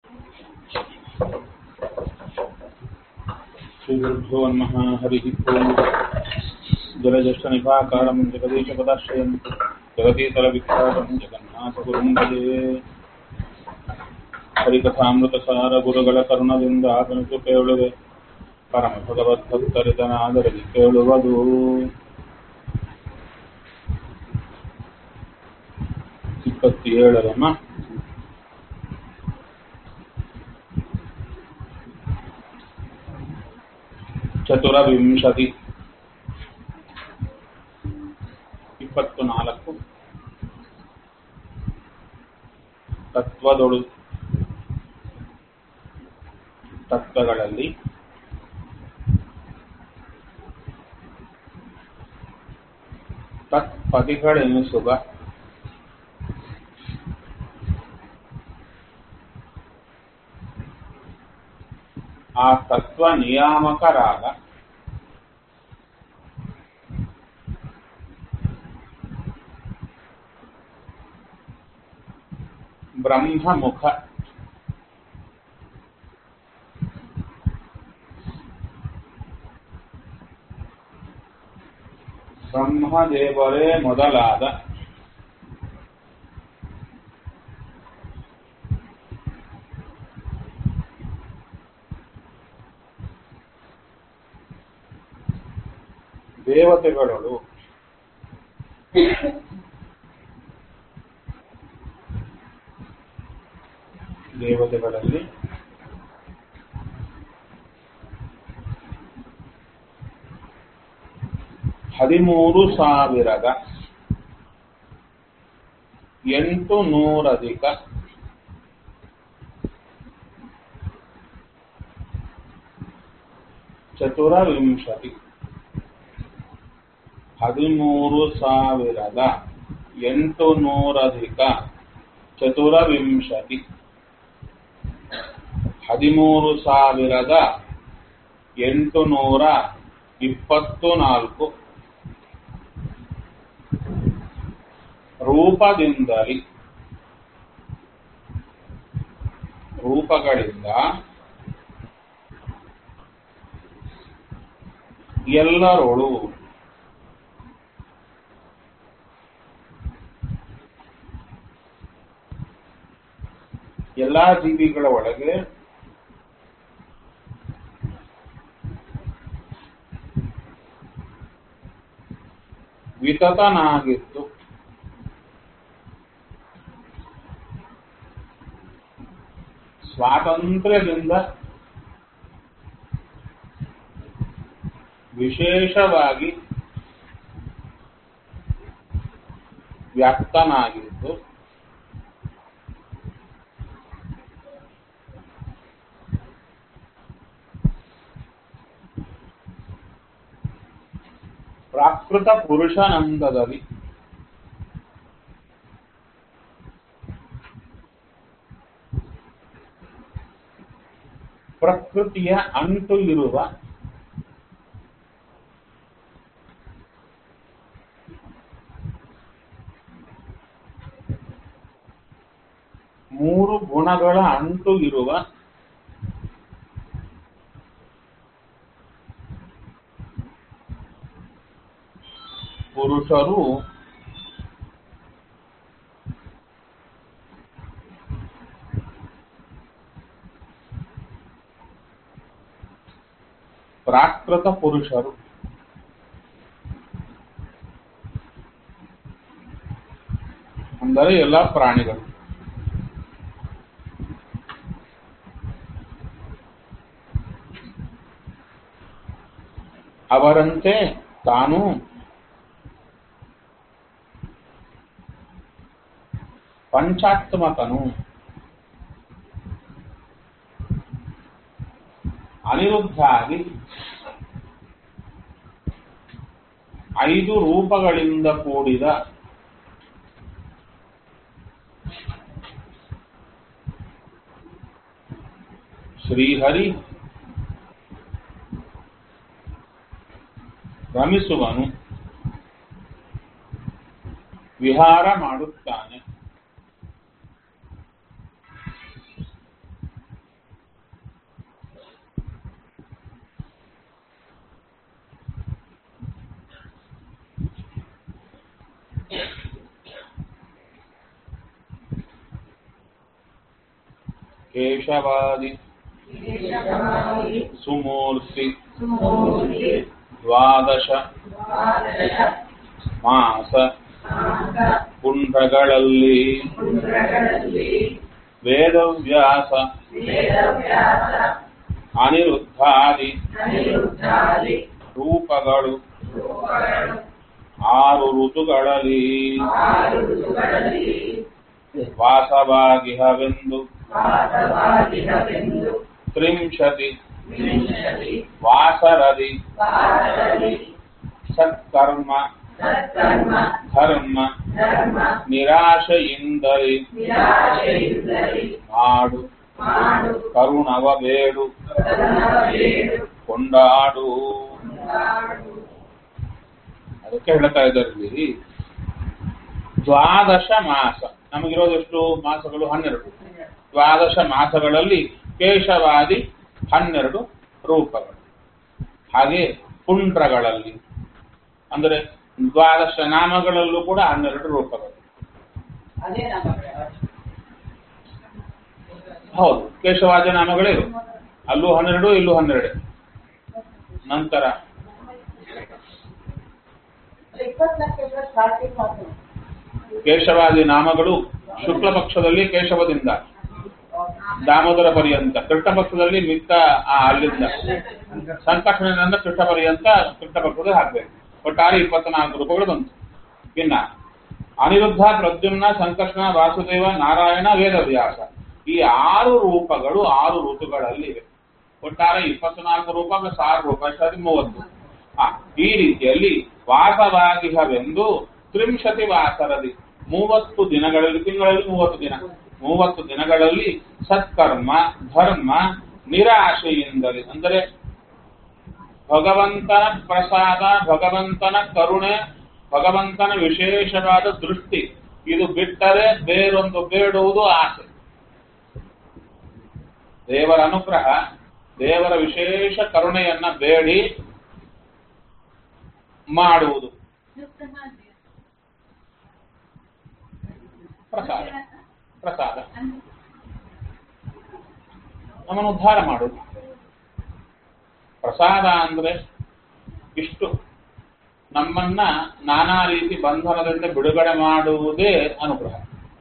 श्रीगुरुभ्यो नमः। हरिः ओम्। जलज्येष्ठनिभाकारं जगदीशपदाश्रयं जगतीतलविख्यातं जगन्नाथगुरुं भजे। ಹರಿಕಥಾಮೃತಸಾರ ಗುರುಗಳ ಕರುಣದಿಂದ ಆಗಮಿಸು ಕೇಳುವೆ, ಪರಮ ಭಗವದ್ಭಕ್ತರಿದನಾದರದಿ ಕೇಳುವುದು. ಇಪ್ಪತ್ತೇಳರಮ್ಮ ಚತುರವಿಂಶತಿ 24 ತತ್ವಗಳಲ್ಲಿ ತತ್ಪದಿಗಳೆನಿಸುವ ಆ ತತ್ವ ನಿಯಾಮಕರಾದ ಬ್ರಹ್ಮಮುಖ ಬ್ರಹ್ಮದೇವರೇ ಮೊದಲಾದ ದೇವತೆಗಳು ದೇವತೆಗಳಲ್ಲಿ 13,800 ಚತುರವಿಂಶತಿ 13,800 ಚತುರವಿಂಶತಿ 13,824 ರೂಪಗಳಿಂದ ಎಲ್ಲರೊಳು ಎಲ್ಲಾ ಜೀವಿಗಳ ಒಳಗೆ ವಿತತನಾಗಿತ್ತು. ಸ್ವಾತಂತ್ರ್ಯದಿಂದ ವಿಶೇಷವಾಗಿ ವ್ಯಕ್ತನಾಗಿದ್ದು ಪ್ರಾಕೃತ ಪುರುಷಾನಂದದಲ್ಲಿ ಪ್ರಕೃತಿಯ ಅಂಟು ಇರುವ ಮೂರು ಗುಣಗಳ ಅಂಟು ಇರುವ ಪುರುಷರು ಪ್ರಾಕೃತ ಪುರುಷರು. ಅಂದರೆ ಎಲ್ಲ ಪ್ರಾಣಿಗಳು. ಅವರಂತೆ ತಾನು ಪಂಚಾತ್ಮಕನು, ಅನಿರುದ್ಧಾಗಿ 5 ರೂಪಗಳಿಂದ ಕೂಡಿದ ಶ್ರೀಹರಿ ರಮಿಸುವನು, ವಿಹಾರ ಮಾಡುತ್ತಾನೆ. ಕೇಶವಾದಿ ಸುಮೂರ್ತಿ ದ್ವಾದಶ ಮಾಸ ಪುಂಡ್ರಗಳಲ್ಲಿ ವೇದವ್ಯಾಸ ಅನಿರುದ್ಧಾದಿ ರೂಪಗಳು 6 ಋತುಗಳಲ್ಲಿ ವಾಸವಾಗಿಹವೆಂದು 30 ವಾಸರದಿ ಸತ್ಕರ್ಮ ಧರ್ಮ ನಿರಾಶೆಯಿಂದಲೇ ಮಾಡು ಕರುಣವ ಬೇಡು ಕೊಂಡಾಡು. ಅದಕ್ಕೆ ಹೇಳ್ತಾ ಇದ್ದಾರೆ ದ್ವಾದಶ ಮಾಸ. ನಮಗಿರೋದೆಷ್ಟು ಮಾಸಗಳು? 12. ದ್ವಾದಶ ಮಾಸಗಳಲ್ಲಿ ಕೇಶವಾದಿ 12 ರೂಪಗಳು. ಹಾಗೆ ಪುಂಡ್ರಗಳಲ್ಲಿ ಅಂದರೆ ದ್ವಾದಶ ನಾಮಗಳಲ್ಲೂ ಕೂಡ 12 ರೂಪಗಳು. ಹೌದು, ಕೇಶವಾದಿ ನಾಮಗಳೇ ಅಲ್ಲೂ 12, ಇಲ್ಲೂ 12. ನಂತರ ಕೇಶವಾದಿ ನಾಮಗಳು ಶುಕ್ಲ ಪಕ್ಷದಲ್ಲಿ ಕೇಶವದಿಂದ ದಾಮೋದರ ಪರ್ಯಂತ, ಕೃಷ್ಣ ಪಕ್ಷದಲ್ಲಿ ಮಿಕ್ಕ ಅಲ್ಲಿಂದ ಸಂಕರ್ಷಣದಿಂದ ಕೃಷ್ಣ ಪರ್ಯಂತ ಕೃಷ್ಣ ಪಕ್ಷದಲ್ಲಿ ಹಾಕ್ಬೇಕು. ಒಟ್ಟಾರೆ 24 ರೂಪಗಳು ಬಂತು. ಇನ್ನ ಅನಿರುದ್ಧ, ಪ್ರದ್ಯುಮ್ನ, ಸಂಕರ್ಷಣ, ವಾಸುದೇವ, ನಾರಾಯಣ, ವೇದವ್ಯಾಸ ಈ 6 ರೂಪಗಳು 6 ಋತುಗಳಲ್ಲಿವೆ. ಒಟ್ಟಾರೆ 24 ರೂಪ ಪ್ಲಸ್ 6 ರೂಪ, 30. ಈ ರೀತಿಯಲ್ಲಿ ವಾಸವಾಗಿಹವೆಂದು 30 ವಾಸರದಿ 30 ದಿನಗಳಲ್ಲಿ, ತಿಂಗಳಲ್ಲಿ 30 ದಿನ, 30 ದಿನಗಳಲ್ಲಿ ಸತ್ಕರ್ಮ ಧರ್ಮ ನಿರಾಶೆಯಿಂದಲೇ ಅಂದರೆ ಭಗವಂತನ ಪ್ರಸಾದ, ಭಗವಂತನ ಕರುಣೆ, ಭಗವಂತನ ವಿಶೇಷವಾದ ದೃಷ್ಟಿ ಇದು ಬಿಟ್ಟರೆ ಬೇರೊಂದು ಬೇಡುವುದು ಆಸೆ. ದೇವರ ಅನುಗ್ರಹ, ದೇವರ ವಿಶೇಷ ಕರುಣೆಯನ್ನ ಬೇಡಿ ಮಾಡುವುದು ಪ್ರಸಾದ. ಪ್ರಸಾದ ನಮ್ಮನ್ನು ಉದ್ಧಾರ ಮಾಡುವುದು. ಪ್ರಸಾದ ಅಂದ್ರೆ ಇಷ್ಟು ನಮ್ಮನ್ನ ನಾನಾ ರೀತಿ ಬಂಧನದಿಂದ ಬಿಡುಗಡೆ ಮಾಡುವುದೇ ಅನುಗ್ರಹ.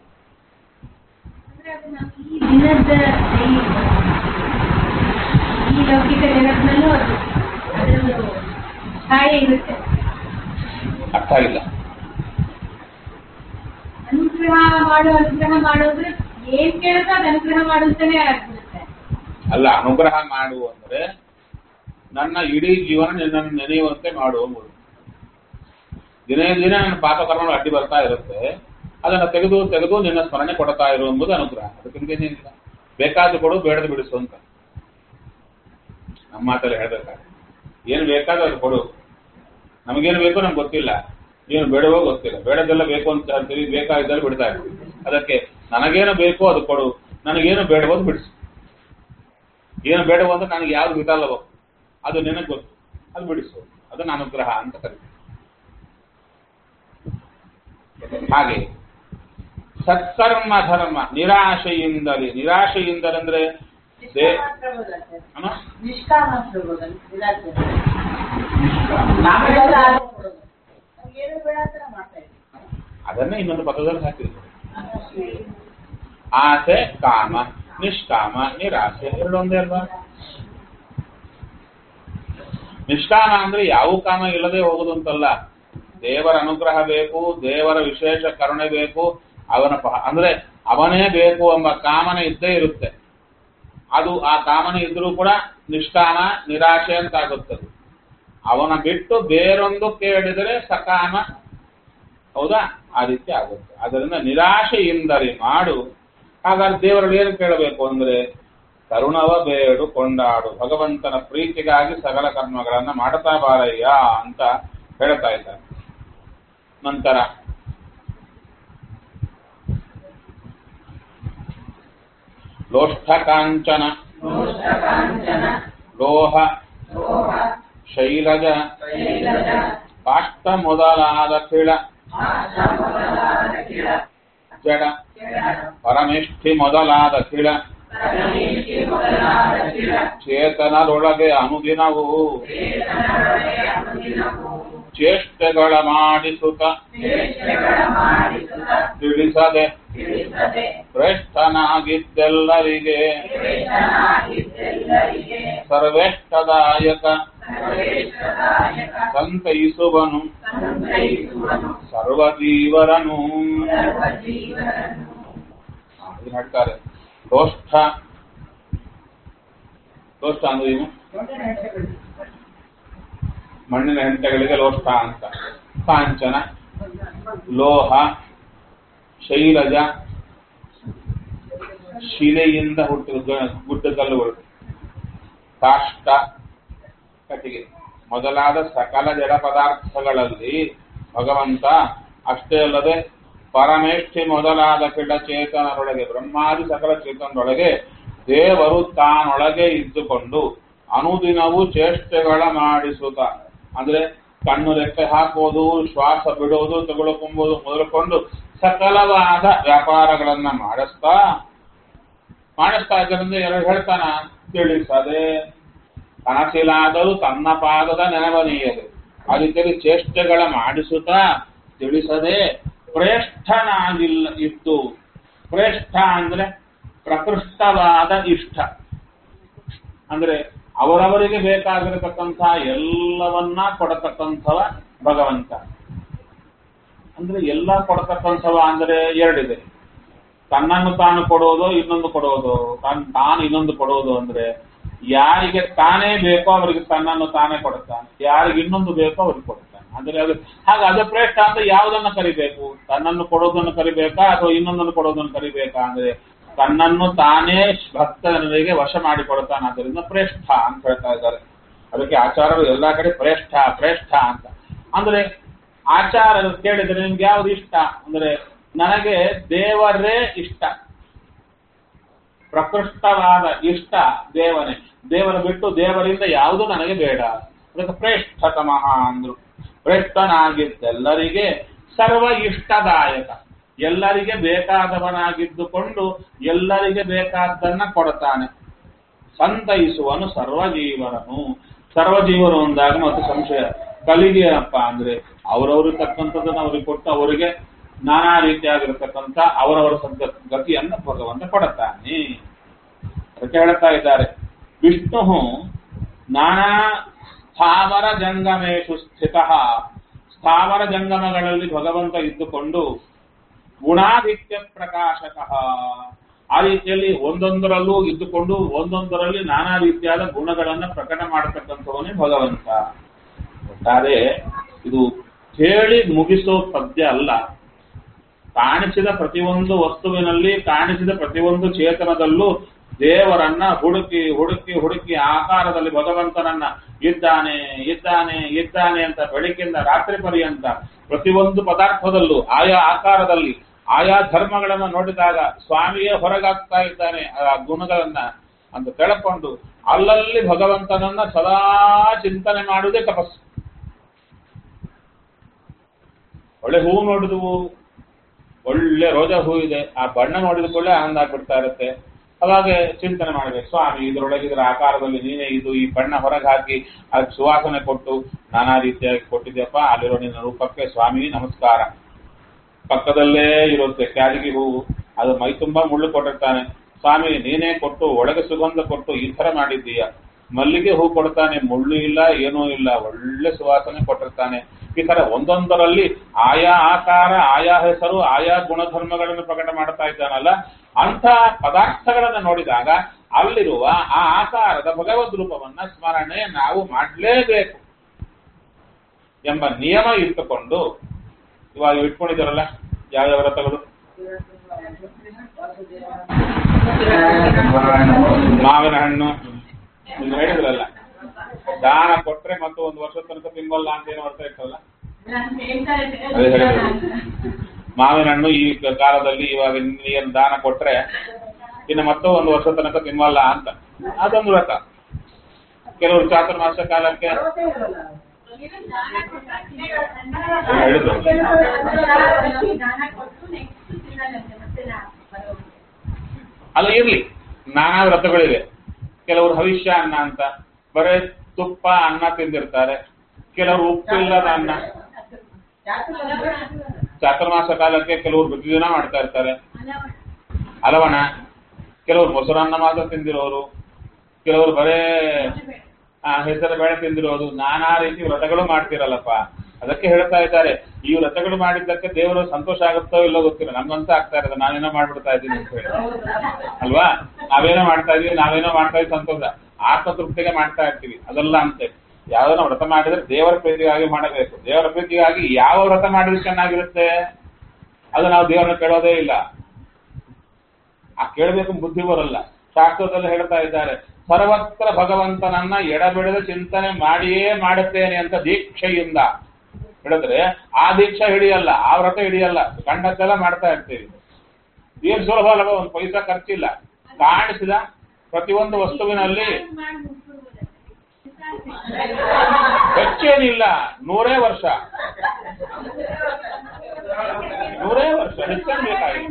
ಅರ್ಥ ಆಗಿಲ್ಲ. ಅನುಗ್ರಹ ಮಾಡೋದ್ರೆ ಏನ್ ಕೇಳಿದ್ರೆ ಅದು ಅನುಗ್ರಹ ಮಾಡುತ್ತಾನೆ ಆಗ್ಬಿಡುತ್ತೆ. ಅಲ್ಲ, ಅನುಗ್ರಹ ಮಾಡುವ ಅಂದ್ರೆ ನನ್ನ ಇಡೀ ಜೀವನ ನಿನ್ನನ್ನು ನೆನೆಯುವಂತೆ ಮಾಡುವ ಮೂರು. ದಿನೇ ದಿನ ನನ್ನ ಪಾಪಕರ್ಮಗಳು ಅಡ್ಡಿ ಬರ್ತಾ ಇರುತ್ತೆ, ಅದನ್ನು ತೆಗೆದು ತೆಗೆದು ನಿನ್ನ ಸ್ಮರಣೆ ಕೊಡ್ತಾ ಇರುವ ಎಂಬುದು ಅನುಗ್ರಹ. ಅದಕ್ಕಿಂತೇನಿಲ್ಲ. ಬೇಕಾದ್ರೂ ಕೊಡು, ಬೇಡದು ಬಿಡಿಸು ಅಂತ ನಮ್ಮ ಮಾತಲ್ಲಿ ಹೇಳ್ಬೇಕಾದ್ರೆ. ಏನು ಬೇಕಾದ್ರೂ ಅದು ಕೊಡು, ನಮಗೇನು ಬೇಕೋ ನಮ್ಗೆ ಗೊತ್ತಿಲ್ಲ, ಏನು ಬೇಡವೋ ಗೊತ್ತಿಲ್ಲ, ಬೇಡದೆಲ್ಲ ಬೇಕು ಅಂತ ಹೇಳ್ತೀವಿ, ಬೇಕಾಗಿದ್ದಲ್ಲಿ ಬಿಡ್ತಾ ಇರ್ತೀವಿ. ಅದಕ್ಕೆ ನನಗೇನು ಬೇಕೋ ಅದು ಕೊಡು, ನನಗೇನು ಬೇಡವೋ ಅದು ಬಿಡಿಸು. ಏನು ಬೇಡವೋ ಅಂದ್ರೆ ನನಗೆ ಯಾವ್ದು ಬಿಡಲ್ಲವೋ ಅದು ನಿನಗೆ ಗೊತ್ತು, ಅದು ಬಿಡಿಸು, ಅದನ್ನು ಅನುಗ್ರಹ ಅಂತ ಕರೀತೀವಿ. ಹಾಗೆ ಸತ್ಕರ್ಮ ಧರ್ಮ ನಿರಾಶೆಯಿಂದಲೇ. ನಿರಾಶೆಯಿಂದಲಂದ್ರೆ ಅದನ್ನೇ ಇನ್ನೊಂದು ಪದದಲ್ಲಿ ಹಾಕಿದ್ರು. ಆಸೆ, ಕಾಮ, ನಿಷ್ಕಾಮ, ನಿರಾಸೆ ಎರಡೊಂದೇ ಅಲ್ವಾ? ನಿಷ್ಕಾಮ ಅಂದ್ರೆ ಯಾವ ಕಾಮ ಇಲ್ಲದೆ ಹೋಗುದು ಅಂತಲ್ಲ. ದೇವರ ಅನುಗ್ರಹ ಬೇಕು, ದೇವರ ವಿಶೇಷ ಕರುಣೆ ಬೇಕು, ಅವನ ಅಂದ್ರೆ ಅವನೇ ಬೇಕು ಎಂಬ ಕಾಮನೆ ಇದ್ದೇ ಇರುತ್ತೆ. ಅದು ಆ ಕಾಮನೆ ಇದ್ರೂ ಕೂಡ ನಿಷ್ಕಾಮ ನಿರಾಶೆ ಅಂತ ಆಗುತ್ತದೆ. ಅವನ ಬಿಟ್ಟು ಬೇರೊಂದು ಕೇಳಿದರೆ ಸಕಾಮ, ಹೌದಾ? ಆ ರೀತಿ ಆಗುತ್ತೆ. ಅದರಿಂದ ನಿರಾಶೆಯಿಂದಲೇ ಮಾಡು. ಹಾಗಾದ್ರೆ ದೇವರಲ್ಲಿ ಏನು ಕೇಳಬೇಕು ಅಂದ್ರೆ ಕರುಣವ ಬೇಡು ಕೊಂಡಾಡು, ಭಗವಂತನ ಪ್ರೀತಿಗಾಗಿ ಸಕಲ ಕರ್ಮಗಳನ್ನ ಮಾಡ್ತಾ ಬಾರಯ್ಯ ಅಂತ ಹೇಳ್ತಾ ಇದ್ದಾರೆ. ನಂತರ ಲೋಷ್ಠ ಕಾಂಚನ ಲೋಹ ಶೈಲಜ ಕಾಷ್ಟ ಮೊದಲಾದ ಕಿಳ ಜಡ ಪರಮೇಷ್ಠಿ ಮೊದಲಾದ ಕಿಳ ಚೇತನರೊಳಗೆ ಅನುದಿನವೂ ಚೇಷ್ಟೆಗಳ ಮಾಡಿಸುತ್ತ ತಿಳಿಸದೆ ಶ್ರೇಷ್ಠನಾಗಿದ್ದೆಲ್ಲರಿಗೆ ಸರ್ವೇಷ್ಟದಾಯಕ ಸಂತೈಸುವನು ಸರ್ವಜೀವರನು. ಹೇಳ್ತಾರೆ ದೋಷ್ಠ ಅಂದ್ರೆ ಏನು? ಮಣ್ಣಿನ ಹೆಂಟೆಗಳಿಗೆ ಲೋಷ್ಠ ಅಂತ. ಕಾಂಚನ, ಲೋಹ, ಶೈಲಜ, ಶಿಲೆಯಿಂದ ಹುಟ್ಟಿದ ಗುಡ್ಡಕಲ್ಲುಗಳು, ಕಾಷ್ಟ, ಕಟ್ಟಿಗೆ ಮೊದಲಾದ ಸಕಲ ಜಡ ಪದಾರ್ಥಗಳಲ್ಲಿ ಭಗವಂತ ಅಷ್ಟೇ ಅಲ್ಲದೆ ಪರಮೇಷ್ಠಿ ಮೊದಲಾದ ಕಿಡ ಚೇತನರೊಳಗೆ ಬ್ರಹ್ಮಾದಿ ಸಕಲ ಚೇತನರೊಳಗೆ ದೇವರು ತಾನೊಳಗೆ ಇದ್ದುಕೊಂಡು ಅನುದಿನವೂ ಚೇಷ್ಟೆಗಳ ಮಾಡಿಸುತ್ತ, ಅಂದ್ರೆ ಕಣ್ಣು ರೆಕ್ಕೆ ಹಾಕೋದು, ಶ್ವಾಸ ಬಿಡೋದು, ತಗೊಳ್ಕೊಂಬೋದು ಮೊದಲುಕೊಂಡು ಸಕಲವಾದ ವ್ಯಾಪಾರಗಳನ್ನ ಮಾಡಿಸ್ತಾ ಇದರಿಂದ ಎರಡು ಹೇಳ್ತಾನ, ತಿಳಿಸದೆ ಕನಸಿಲಾದರೂ ತನ್ನ ಪಾದದ ನೆನವನೀಯದೆ. ಆ ರೀತಿಯಲ್ಲಿ ಚೇಷ್ಟೆಗಳ ಮಾಡಿಸುತ್ತಾ ತಿಳಿಸದೆ ಪ್ರೇಷ್ಠನಾಗಿಲ್ಲ ಇತ್ತು. ಪ್ರೇಷ್ಠ ಅಂದ್ರೆ ಪ್ರಕೃಷ್ಟವಾದ ಇಷ್ಟ, ಅಂದ್ರೆ ಅವರವರಿಗೆ ಬೇಕಾಗಿರತಕ್ಕಂಥ ಎಲ್ಲವನ್ನ ಕೊಡತಕ್ಕಂಥವ ಭಗವಂತ. ಅಂದ್ರೆ ಎಲ್ಲ ಕೊಡತಕ್ಕಂಥವ ಅಂದ್ರೆ ಎರಡಿದೆ. ತನ್ನನ್ನು ತಾನು ಕೊಡೋದು, ಇನ್ನೊಂದು ಕೊಡೋದು, ತಾನು ಇನ್ನೊಂದು ಕೊಡೋದು. ಅಂದ್ರೆ ಯಾರಿಗೆ ತಾನೇ ಬೇಕೋ ಅವರಿಗೆ ತನ್ನನ್ನು ತಾನೇ ಕೊಡುತ್ತಾನೆ, ಯಾರಿಗೆ ಇನ್ನೊಂದು ಬೇಕೋ ಅವ್ರಿಗೆ ಕೊಡುತ್ತಾನೆ. ಅಂದ್ರೆ ಅದು ಹಾಗೆ ಅದು ಪ್ರೇಷ್ಠ ಅಂದ್ರೆ ಯಾವುದನ್ನು ಕರಿಬೇಕು? ತನ್ನನ್ನು ಕೊಡೋದನ್ನು ಕರಿಬೇಕಾ ಅಥವಾ ಇನ್ನೊಂದನ್ನು ಕೊಡೋದನ್ನು ಕರಿಬೇಕಾ? ಅಂದ್ರೆ ತನ್ನನ್ನು ತಾನೇ ಭಕ್ತನಿಗೆ ವಶ ಮಾಡಿಕೊಡ್ತಾನೆ, ಅದರಿಂದ ಪ್ರೇಷ್ಠ ಅಂತ ಹೇಳ್ತಾ ಇದ್ದಾರೆ. ಅದಕ್ಕೆ ಆಚಾರ್ಯರು ಎಲ್ಲಾ ಕಡೆ ಪ್ರೇಷ್ಠ ಪ್ರೇಷ್ಠ ಅಂತ. ಅಂದ್ರೆ ಆಚಾರ್ಯರು ಕೇಳಿದ್ರೆ ನಿಮ್ಗೆ ಯಾವ್ದು ಇಷ್ಟ ಅಂದ್ರೆ ನನಗೆ ದೇವರೇ ಇಷ್ಟ, ಪ್ರಕೃಷ್ಟವಾದ ಇಷ್ಟ ದೇವನೇ, ದೇವರ ಬಿಟ್ಟು ದೇವರಿಂದ ಯಾವುದು ನನಗೆ ಬೇಡ. ಅದಕ್ಕೆ ಪ್ರೇಷ್ಠತಮಃ ಅಂದ್ರು. ಪ್ರೇಷ್ಠನಾಗಿದ್ದೆಲ್ಲರಿಗೆ ಸರ್ವ ಇಷ್ಟದಾಯಕ, ಎಲ್ಲರಿಗೆ ಬೇಕಾದವನಾಗಿದ್ದುಕೊಂಡು ಎಲ್ಲರಿಗೆ ಬೇಕಾದ್ದನ್ನ ಕೊಡ್ತಾನೆ. ಸಂತೈಸುವನು ಸರ್ವಜೀವರನು. ಸರ್ವಜೀವರು ಅಂದಾಗ ಮತ್ತು ಸಂಶಯ ಕಲಿಗೆ ಏನಪ್ಪ ಅಂದ್ರೆ ಅವರವ್ರಿಗೆ ತಕ್ಕಂಥದ್ದನ್ನು ಅವ್ರಿಗೆ ಕೊಟ್ಟು ಅವರಿಗೆ ನಾನಾ ರೀತಿಯಾಗಿರತಕ್ಕಂಥ ಅವರವರ ಗತಿಯನ್ನು ಭಗವಂತ ಕೊಡುತ್ತಾನೆ. ಅದಕ್ಕೆ ಹೇಳ್ತಾ ಇದ್ದಾರೆ, ವಿಷ್ಣು ನಾನಾ ಸ್ಥಾವರ ಜಂಗಮೇಶು ಸ್ಥಿತ. ಸ್ಥಾವರ ಜಂಗಮಗಳಲ್ಲಿ ಭಗವಂತ ಇದ್ದುಕೊಂಡು ಗುಣಾಧಿಕ್ಯ ಪ್ರಕಾಶಕ, ಆ ರೀತಿಯಲ್ಲಿ ಒಂದೊಂದರಲ್ಲೂ ಇದ್ದುಕೊಂಡು ಒಂದೊಂದರಲ್ಲಿ ನಾನಾ ರೀತಿಯಾದ ಗುಣಗಳನ್ನ ಪ್ರಕಟ ಮಾಡತಕ್ಕಂಥವನೇ ಭಗವಂತ. ಒಟ್ಟಾರೆ ಇದು ಹೇಳಿ ಮುಗಿಸೋ ಪದ್ಯ ಅಲ್ಲ. ಕಾಣಿಸಿದ ಪ್ರತಿಯೊಂದು ವಸ್ತುವಿನಲ್ಲಿ, ಕಾಣಿಸಿದ ಪ್ರತಿಯೊಂದು ಚೇತನದಲ್ಲೂ ದೇವರನ್ನ ಹುಡುಕಿ ಹುಡುಕಿ ಹುಡುಕಿ ಆಕಾರದಲ್ಲಿ ಭಗವಂತನನ್ನ ಇದ್ದಾನೆ ಇದ್ದಾನೆ ಇದ್ದಾನೆ ಅಂತ ಬೆಳಕಿಂದ ರಾತ್ರಿ ಪರ್ಯಂತ ಪ್ರತಿಯೊಂದು ಪದಾರ್ಥದಲ್ಲೂ ಆಯಾ ಆಕಾರದಲ್ಲಿ ಆಯಾ ಧರ್ಮಗಳನ್ನ ನೋಡಿದಾಗ ಸ್ವಾಮಿಯೇ ಹೊರಗಾಗ್ತಾ ಇದ್ದಾನೆ ಆ ಗುಣಗಳನ್ನ ಅಂತ ತಿಳ್ಕೊಂಡು ಅಲ್ಲಲ್ಲಿ ಭಗವಂತನನ್ನ ಸದಾ ಚಿಂತನೆ ಮಾಡುವುದೇ ತಪಸ್ಸು. ಒಳ್ಳೆ ಹೂವು ನೋಡಿದ್ವು, ಒಳ್ಳೆ ರೋಜಾ ಹೂ ಇದೆ, ಆ ಬಣ್ಣ ನೋಡಿದ ಕೂಡಲೇ ಆನಂದ ಆಗ್ಬಿಡ್ತಾ ಇರುತ್ತೆ. ಅವಾಗ ಚಿಂತನೆ ಮಾಡ್ಬೇಕು, ಸ್ವಾಮಿ ಇದರೊಳಗಿದ್ರ ಆಕಾರದಲ್ಲಿ ನೀನೇ ಇದು, ಈ ಬಣ್ಣ ಹೊರಗೆ ಹಾಕಿ ಅದಕ್ಕೆ ಸುವಾಸನೆ ಕೊಟ್ಟು ನಾನಾ ರೀತಿಯಾಗಿ ಕೊಟ್ಟಿದ್ಯಪ್ಪ, ಅಲ್ಲಿರೋ ನಿನ್ನ ರೂಪಕ್ಕೆ ಸ್ವಾಮಿ ನಮಸ್ಕಾರ. ಪಕ್ಕದಲ್ಲೇ ಇರುತ್ತೆ ಕ್ಯಾಲಿಗೆ ಹೂವು, ಅದು ಮೈ ತುಂಬಾ ಮುಳ್ಳು ಕೊಟ್ಟಿರ್ತಾನೆ, ಸ್ವಾಮಿ ನೀನೇ ಕೊಟ್ಟು ಒಳಗೆ ಸುಗಂಧ ಕೊಟ್ಟು ಈ ತರ ಮಾಡಿದ್ದೀಯ. ಮಲ್ಲಿಗೆ ಹೂ ಕೊಡ್ತಾನೆ, ಮುಳ್ಳು ಇಲ್ಲ ಏನೂ ಇಲ್ಲ, ಒಳ್ಳೆ ಸುವಾಸನೆ ಕೊಟ್ಟಿರ್ತಾನೆ. ಈ ತರ ಒಂದೊಂದರಲ್ಲಿ ಆಯಾ ಆಕಾರ, ಆಯಾ ಹೆಸರು, ಆಯಾ ಗುಣಧರ್ಮಗಳನ್ನು ಪ್ರಕಟ ಮಾಡ್ತಾ ಇದ್ದಾನಲ್ಲ, ಅಂಥ ಪದಾರ್ಥಗಳನ್ನು ನೋಡಿದಾಗ ಅಲ್ಲಿರುವ ಆ ಆಕಾರದ ಭಗವದ್ ರೂಪವನ್ನ ಸ್ಮರಣೆ ನಾವು ಮಾಡಲೇಬೇಕು ಎಂಬ ನಿಯಮ ಇಟ್ಟುಕೊಂಡು ಇವಾಗ ಇಟ್ಕೊಂಡಿದ್ದಾರಲ್ಲ ಯಾವ್ಯಾವ ವ್ರತಗಳು, ಮಾವಿನ ಹಣ್ಣು ನೀವು ಹೇಳಿದ್ರಲ್ಲ, ದಾನ ಕೊಟ್ರೆ ಮತ್ತು 1 ವರ್ಷದ ತನಕ ತಿಂಬಲ್ಲ ಅಂತ ಏನೋ ಅರ್ಥ ಇರ್ತಲ್ಲ, ಅದೇ ಹೇಳಿದ್ರು. ಮಾವಿನ ಹಣ್ಣು ಈ ಕಾಲದಲ್ಲಿ ಇವಾಗ ಏನು ದಾನ ಕೊಟ್ರೆ ಇನ್ನು ಮತ್ತು 1 ವರ್ಷದ ತನಕ ತಿನ್ನಲ್ಲ ಅಂತ, ಅದೊಂದು ವ್ರತ. ಕೆಲವರು ಚಾತುರ್ಮಾಸ ಕಾಲಕ್ಕೆ ಹೇಳಿದ್ರು. ಅಲ್ಲ ಇರ್ಲಿ, ನಾನಾ ವ್ರತಗಳಿವೆ. ಕೆಲವರು ಹವಿಷ್ಯ ಅನ್ನ ಅಂತ ಬರೇ ತುಪ್ಪ ಅನ್ನ ತಿಂದಿರ್ತಾರೆ, ಕೆಲವರು ಉಪ್ಪಿಲ್ಲದ ಅನ್ನ. ಚಾತುರ್ಮಾಸ ಕಾಲಕ್ಕೆ ಕೆಲವರು ಪ್ರತಿದಿನ ಮಾಡ್ತಾ ಇರ್ತಾರೆ ಅಲವಣ, ಕೆಲವರು ಮೊಸರನ್ನ ಮಾತ್ರ ತಿಂದಿರೋರು, ಕೆಲವರು ಬರೇ ಹೆಸರು ಬೇಳೆ ತಿಂದಿರೋದು, ನಾನಾ ರೀತಿ ವ್ರತಗಳು ಮಾಡ್ತಿರಲ್ಲಪ್ಪ. ಅದಕ್ಕೆ ಹೇಳ್ತಾ ಇದ್ದಾರೆ, ಈ ವ್ರತಗಳು ಮಾಡಿದ್ದಕ್ಕೆ ದೇವರು ಸಂತೋಷ ಆಗುತ್ತೋ ಇಲ್ಲೋ ಗೊತ್ತಿಲ್ಲ, ನಮ್ಗಂತ ಆಗ್ತಾ ಇರೋದು ನಾವೇನೋ ಮಾಡ್ಬಿಡ್ತಾ ಇದ್ದೀನಿ ಅಂತ ಹೇಳಿ ಅಲ್ವಾ. ನಾವೇನೋ ಮಾಡ್ತಾ ಇದೀವಿ ಸಂತೋಷ, ಆತ್ಮತೃಪ್ತಿಗೆ ಮಾಡ್ತಾ ಇರ್ತೀವಿ, ಅದೆಲ್ಲ ಅಂತೆ. ಯಾವ್ದನ್ನ ವ್ರತ ಮಾಡಿದ್ರೆ ದೇವರ ಪ್ರೀತಿಗಾಗಿ ಮಾಡಬೇಕು. ದೇವರ ಪ್ರೀತಿಗಾಗಿ ಯಾವ ವ್ರತ ಮಾಡಿದ್ರೆ ಚೆನ್ನಾಗಿರುತ್ತೆ ಅದು ನಾವು ದೇವರನ್ನ ಕೇಳೋದೇ ಇಲ್ಲ. ಆ ಕೇಳಬೇಕು ಬುದ್ಧಿ ಬರಲ್ಲ. ಶಾಸ್ತ್ರದಲ್ಲಿ ಹೇಳ್ತಾ ಇದ್ದಾರೆ, ಸರ್ವತ್ರ ಭಗವಂತನನ್ನ ಎಡಬಿಡದ ಚಿಂತನೆ ಮಾಡಿಯೇ ಮಾಡುತ್ತೇನೆ ಅಂತ ದೀಕ್ಷೆಯಿಂದ ಹೇಳಿದ್ರೆ ಆ ದೀಕ್ಷೆ ಹಿಡಿಯಲ್ಲ, ಆ ವ್ರತ ಹಿಡಿಯಲ್ಲ, ಕಂಡದ್ದೆಲ್ಲ ಮಾಡ್ತಾ ಇರ್ತೀವಿ. ಏನ್ ಸುಲಭ ಅಲ್ಲವ, ಒಂದು ಪೈಸಾ ಖರ್ಚಿಲ್ಲ. ಕಾಣಿಸಿದ ಪ್ರತಿಯೊಂದು ವಸ್ತುವಿನಲ್ಲಿ ಹೆಚ್ಚೇನಿಲ್ಲ, 100 ವರ್ಷ ಹೆಚ್ಚೇನು ಬೇಕಾಗಿಲ್ಲ.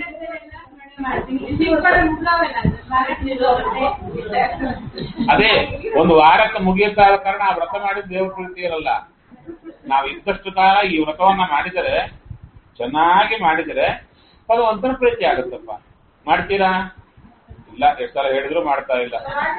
ಅದೇ ಒಂದು ವಾರಕ್ಕೆ ಮುಗಿಯುತ್ತಾದ ಕಾರಣ ಆ ವ್ರತ ಮಾಡಿದ ದೇವ್ರ ಪ್ರೀತಿ ಇರಲ್ಲ. ನಾವು ಇದ್ದಷ್ಟು ಕಾಲ ಈ ವ್ರತವನ್ನ ಮಾಡಿದರೆ, ಚೆನ್ನಾಗಿ ಮಾಡಿದರೆ ಅದು ಒಂಥರ ಪ್ರೀತಿ ಆಗುತ್ತಪ್ಪ. ಮಾಡ್ತೀರಾ? ಇಲ್ಲ, ಎಷ್ಟು ಸಲ ಹೇಳಿದ್ರು ಮಾಡ್ತಾ ಇಲ್ಲ.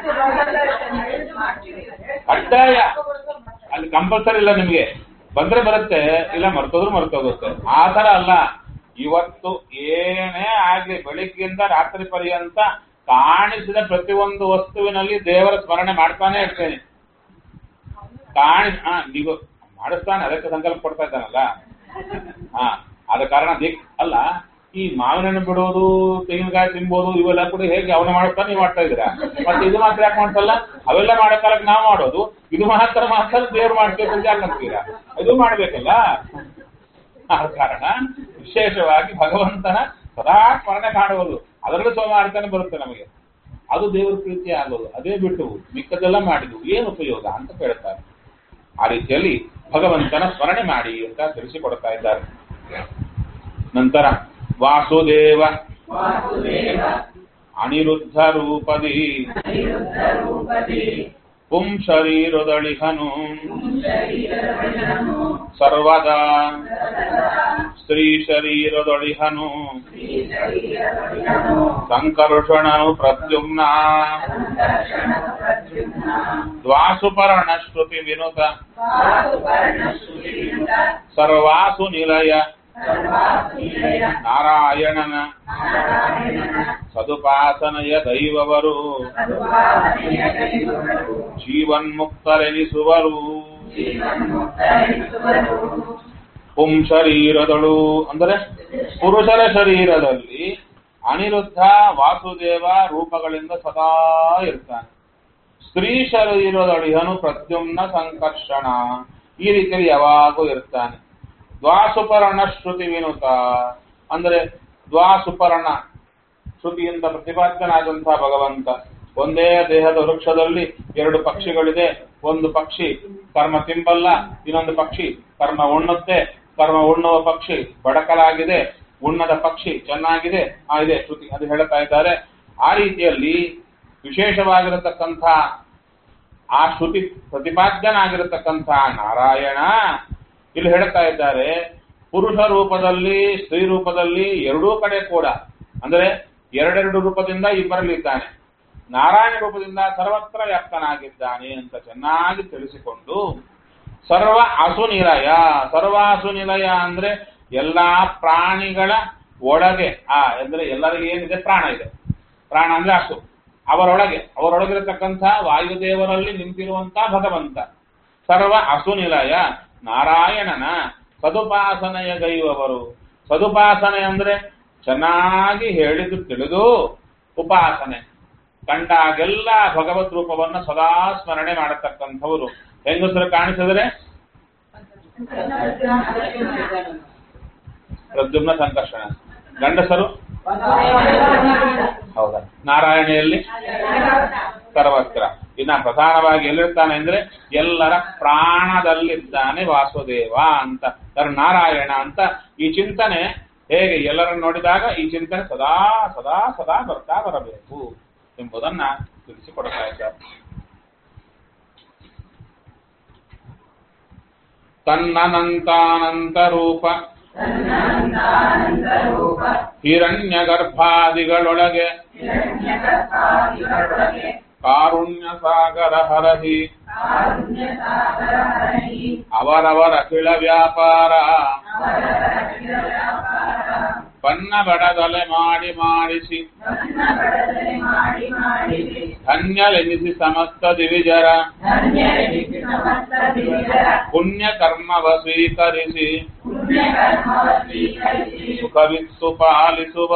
ಕಡ್ಡಾಯ, ಅಲ್ಲಿ ಕಂಪಲ್ಸರಿ ಇಲ್ಲ. ನಿಮ್ಗೆ ಬಂದ್ರೆ ಬರುತ್ತೆ, ಇಲ್ಲ ಮರ್ತೋಗುತ್ತೆ. ಆ ತರ ಅಲ್ಲ. ಇವತ್ತು ಏನೇ ಆಗ್ಲಿ ಬೆಳಿಗ್ಗೆಯಿಂದ ರಾತ್ರಿ ಪರ್ಯಂತ ಕಾಣಿಸಿದ ಪ್ರತಿಯೊಂದು ವಸ್ತುವಿನಲ್ಲಿ ದೇವರ ಸ್ಮರಣೆ ಮಾಡ್ತಾನೆ ಇರ್ತೇನೆ. ನೀವು ಮಾಡಿಸ್ತಾನೆ, ಅದಕ್ಕೆ ಸಂಕಲ್ಪ ಕೊಡ್ತಾ ಇದ್ದಾನಲ್ಲ. ಆದ ಕಾರಣ ಅಲ್ಲ, ಈ ಮಾವಿನ ಹಣ್ಣು ಬಿಡೋದು, ತೆಂಗಿನಕಾಯಿ ತಿನ್ಬೋದು, ಇವೆಲ್ಲ ಕೂಡ ಹೇಗೆ ಅವನ ಮಾಡ್ತಾನೆ ನೀವು ಮಾಡ್ತಾ ಇದ್ದೀರಾ. ಮತ್ತೆ ಇದು ಮಾತ್ರ ಯಾಕೆ ಮಾಡ್ಸಲ್ಲ? ಅವೆಲ್ಲ ಮಾಡೋ ಕಾಲಕ್ಕೆ ನಾವು ಮಾಡೋದು, ಇದು ಮಾತ್ರ ದೇವ್ರು ಮಾಡ್ಬೇಕು ಅಂತ ಯಾಕೆ ಅಂತೀರಾ? ಇದು ಮಾಡ್ಬೇಕಲ್ಲ. ಆದ ಕಾರಣ ವಿಶೇಷವಾಗಿ ಭಗವಂತನ ಸದಾ ಸ್ಮರಣೆ ಮಾಡುವುದು, ಅದರಲ್ಲೂ ಸೋಮಾರ್ಥನೆ ಬರುತ್ತೆ ನಮಗೆ. ಅದು ದೇವರ ಪ್ರೀತಿ ಆಗೋದು. ಅದೇ ಬಿಟ್ಟು ಮಿಕ್ಕದೆಲ್ಲ ಮಾಡಿದ್ವು ಏನು ಉಪಯೋಗ ಅಂತ ಕೇಳ್ತಾರೆ. ಆ ರೀತಿಯಲ್ಲಿ ಭಗವಂತನ ಸ್ಮರಣೆ ಮಾಡಿ ಅಂತ ತಿಳಿಸಿಕೊಡ್ತಾ ಇದ್ದಾರೆ. ನಂತರ ವಾಸುದೇವ ಅನಿರುದ್ಧ ರೂಪದಿ ಪುಂ ಶರೀರದಳಿಹನು ಸರ್ವದಾ ಸ್ತ್ರೀ ಶರೀರದಳಿಹನು ಸಂಕರ್ಷಣನು ಪ್ರದ್ಯುಮ್ನ ದ್ವಾಸುಪರ್ಣ ಶ್ರುತಿ ವಿನುತ ಸರ್ವಾಸು ನಿಲಯ ನಾರಾಯಣನ ಸದುಪಾಸನೆಯ ದೈವವರು ಜೀವನ್ಮುಕ್ತರೆನಿಸುವರು. ಪುಂ ಶರೀರದಳು ಅಂದರೆ ಪುರುಷರ ಶರೀರದಲ್ಲಿ ಅನಿರುದ್ಧ ವಾಸುದೇವ ರೂಪಗಳಿಂದ ಸದಾ ಇರ್ತಾನೆ. ಸ್ತ್ರೀ ಶರೀರದಳಿಹನು ಪ್ರದ್ಯುಮ್ನ ಸಂಕರ್ಷಣ ಈ ರೀತಿಯಲ್ಲಿ ಯಾವಾಗೂ ಇರ್ತಾನೆ. ದ್ವಾಸುಪರ್ಣ ಶ್ರುತಿ ವಿನುತ ಅಂದರೆ ದ್ವಾಸುಪರ್ಣ ಶ್ರುತಿಯಿಂದ ಪ್ರತಿಪಾದ್ಯನಾದಂತಹ ಭಗವಂತ. ಒಂದೇ ದೇಹದ ವೃಕ್ಷದಲ್ಲಿ 2 ಪಕ್ಷಿಗಳಿದೆ. ಒಂದು ಪಕ್ಷಿ ಕರ್ಮ ತಿಂಬಲ್ಲ, ಇನ್ನೊಂದು ಪಕ್ಷಿ ಕರ್ಮ ಉಣ್ಣುತ್ತೆ. ಕರ್ಮ ಉಣ್ಣುವ ಪಕ್ಷಿ ಬಡಕಲಾಗಿದೆ, ಉಣ್ಣದ ಪಕ್ಷಿ ಚೆನ್ನಾಗಿದೆ. ಇದೆ ಶ್ರುತಿ, ಅದು ಹೇಳ್ತಾ ಇದ್ದಾರೆ. ಆ ರೀತಿಯಲ್ಲಿ ವಿಶೇಷವಾಗಿರತಕ್ಕಂಥ ಆ ಶ್ರುತಿ ಪ್ರತಿಪಾದ್ಯನಾಗಿರತಕ್ಕಂಥ ನಾರಾಯಣ ಇಲ್ಲಿ ಹೇಳ್ತಾ ಇದ್ದಾರೆ. ಪುರುಷ ರೂಪದಲ್ಲಿ ಸ್ತ್ರೀ ರೂಪದಲ್ಲಿ ಎರಡೂ ಕಡೆ ಕೂಡ ಅಂದರೆ 2 ರೂಪದಿಂದ ಇಬ್ಬರಲ್ಲಿದ್ದಾನೆ. ನಾರಾಯಣ ರೂಪದಿಂದ ಸರ್ವತ್ರ ವ್ಯಾಪ್ತನಾಗಿದ್ದಾನೆ ಅಂತ ಚೆನ್ನಾಗಿ ತಿಳಿಸಿಕೊಂಡು ಸರ್ವ ಅಸುನಿಲಯ. ಸರ್ವಾಸು ನಿಲಯ ಅಂದ್ರೆ ಎಲ್ಲಾ ಪ್ರಾಣಿಗಳ ಒಳಗೆ ಅಂದ್ರೆ ಎಲ್ಲರಿಗೆ ಏನಿದೆ ಪ್ರಾಣ ಇದೆ. ಪ್ರಾಣ ಅಂದ್ರೆ ಅಸು, ಅವರೊಳಗಿರತಕ್ಕಂಥ ವಾಯುದೇವರಲ್ಲಿ ನಿಂತಿರುವಂತಹ ಭಗವಂತ ಸರ್ವ ಅಸುನಿಲಯ ನಾರಾಯಣನ ಸದುಪಾಸನೆಯ ಗೈವವರು. ಸದುಪಾಸನೆ ಅಂದ್ರೆ ಚೆನ್ನಾಗಿ ಹೇಳಿದು ತಿಳಿದು ಉಪಾಸನೆ ಕಂಡಾಗೆಲ್ಲ ಭಗವದ್ ರೂಪವನ್ನು ಸದಾ ಸ್ಮರಣೆ ಮಾಡತಕ್ಕಂಥವರು. ಹೆಂಗಸರು ಕಾಣಿಸಿದರೆ ಪ್ರದ್ಯುಮ್ನ ಸಂಕರ್ಷಣ, ಗಂಡಸರು ಹೌದಾ ನಾರಾಯಣಿಯಲ್ಲಿ ಸರ್ವತ್ರ. ಇನ್ನ ಪ್ರಧಾನವಾಗಿ ಎಲ್ಲಿರ್ತಾನೆ ಅಂದ್ರೆ ಎಲ್ಲರ ಪ್ರಾಣದಲ್ಲಿದ್ದಾನೆ ವಾಸುದೇವ ಅಂತ, ನಾರಾಯಣ ಅಂತ. ಈ ಚಿಂತನೆ ಹೇಗೆ ಎಲ್ಲರನ್ನು ನೋಡಿದಾಗ ಈ ಚಿಂತನೆ ಸದಾ ಸದಾ ಸದಾ ಬರ್ತಾ ಬರಬೇಕು. ಎಂಬುದನ್ನ ತಿಳಿಸಿಕೊಡ್ತಾ ಇದ್ದಾರೆ. ತನ್ನನಂತಾನಂತ ರೂಪ ಹಿರಣ್ಯ ಗರ್ಭಾದಿಗಳೊಳಗೆ ಕಾರುಣ್ಯ ಸಾಗರ ಹರಹಿ ಅವರವರ ಅಖಿಳ ವ್ಯಾಪಾರ ಬನ್ನ ಬಡದಲೆ ಮಾಡಿ ಮಾಡಿಸಿ ಧನ್ಯಲೆನಿಸಿ ಸಮಸ್ತ ದಿವಿಜರ ಪುಣ್ಯ ಕರ್ಮವ ಸ್ವೀಕರಿಸಿ ಸುಖವಿತ್ತು ಪಾಲಿಸುವ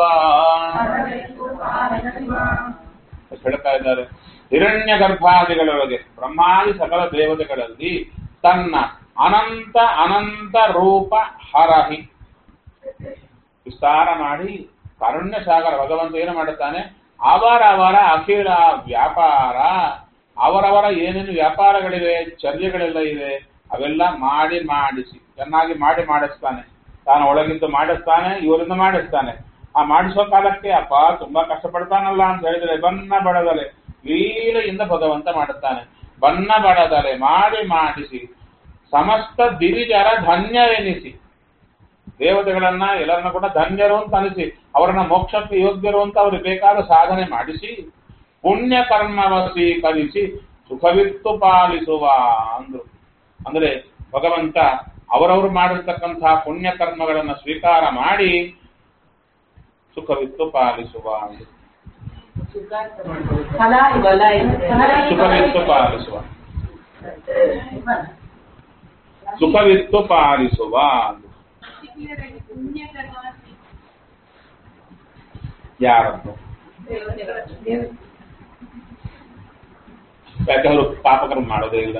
ಹೇಳ್ತಾ ಇದ್ದಾರೆ. ಹಿರಣ್ಯ ಗರ್ಭಾದಿಗಳೊಳಗೆ ಬ್ರಹ್ಮಾದಿ ಸಕಲ ದೇವತೆಗಳಲ್ಲಿ ತನ್ನ ಅನಂತ ಅನಂತ ರೂಪ ಹರಹಿ ವಿಸ್ತಾರ ಮಾಡಿ ಕಾರುಣ್ಯ ಸಾಗರ ಭಗವಂತ ಏನು ಮಾಡುತ್ತಾನೆ, ಅವರವರ ಅಖಿಲ ವ್ಯಾಪಾರ, ಅವರವರ ಏನೇನು ವ್ಯಾಪಾರಗಳಿವೆ, ಚರ್ಯಗಳೆಲ್ಲ ಇವೆ, ಅವೆಲ್ಲ ಮಾಡಿ ಮಾಡಿಸಿ ಚೆನ್ನಾಗಿ ಮಾಡಿ ಮಾಡಿಸ್ತಾನೆ. ತಾನು ಒಳಗಿದ್ದು ಮಾಡಿಸ್ತಾನೆ, ಇವರಿಂದ ಮಾಡಿಸ್ತಾನೆ. ಆ ಮಾಡಿಸೋ ಕಾಲಕ್ಕೆ ಅಪ್ಪ ತುಂಬಾ ಕಷ್ಟಪಡ್ತಾನಲ್ಲ ಅಂತ ಹೇಳಿದ್ರೆ ಬನ್ನ ಬಡದಲೆ ಲೀಲೆಯಿಂದ ಭಗವಂತ ಮಾಡುತ್ತಾನೆ. ಬನ್ನ ಬಡದಲೆ ಮಾಡಿ ಮಾಡಿಸಿ ಸಮಸ್ತ ದಿವಿಜರ ಧನ್ಯರೆನಿಸಿ, ದೇವತೆಗಳನ್ನ ಎಲ್ಲರನ್ನ ಕೂಡ ಧನ್ಯರು ಅಂತ ಅನಿಸಿ ಅವರನ್ನ ಮೋಕ್ಷಕ್ಕೆ ಯೋಗ್ಯರು ಅಂತ ಅವ್ರಿಗೆ ಬೇಕಾದ ಸಾಧನೆ ಮಾಡಿಸಿ ಪುಣ್ಯ ಕರ್ಮವ ಸ್ವೀಕರಿಸಿ ಸುಖವಿತ್ತು ಪಾಲಿಸುವ ಅಂದ್ರು. ಅಂದ್ರೆ ಭಗವಂತ ಅವರವರು ಮಾಡಿರ್ತಕ್ಕಂತಹ ಪುಣ್ಯ ಕರ್ಮಗಳನ್ನು ಸ್ವೀಕಾರ ಮಾಡಿ ಸುಖವಿತ್ತು ಪಾಲಿಸುವ ಅಂದ್ರು. ಸುಖವಿತ್ತು ಪಾಲಿಸುವ ಸುಖವಿತ್ತು ಪಾಲಿಸುವ ಅಂದ್ರು. ಯಾರದ್ದು? ಯಾಕೆ ಅವರು ಪಾಪಕರ್ಮ ಮಾಡೋದೇ ಇಲ್ಲ?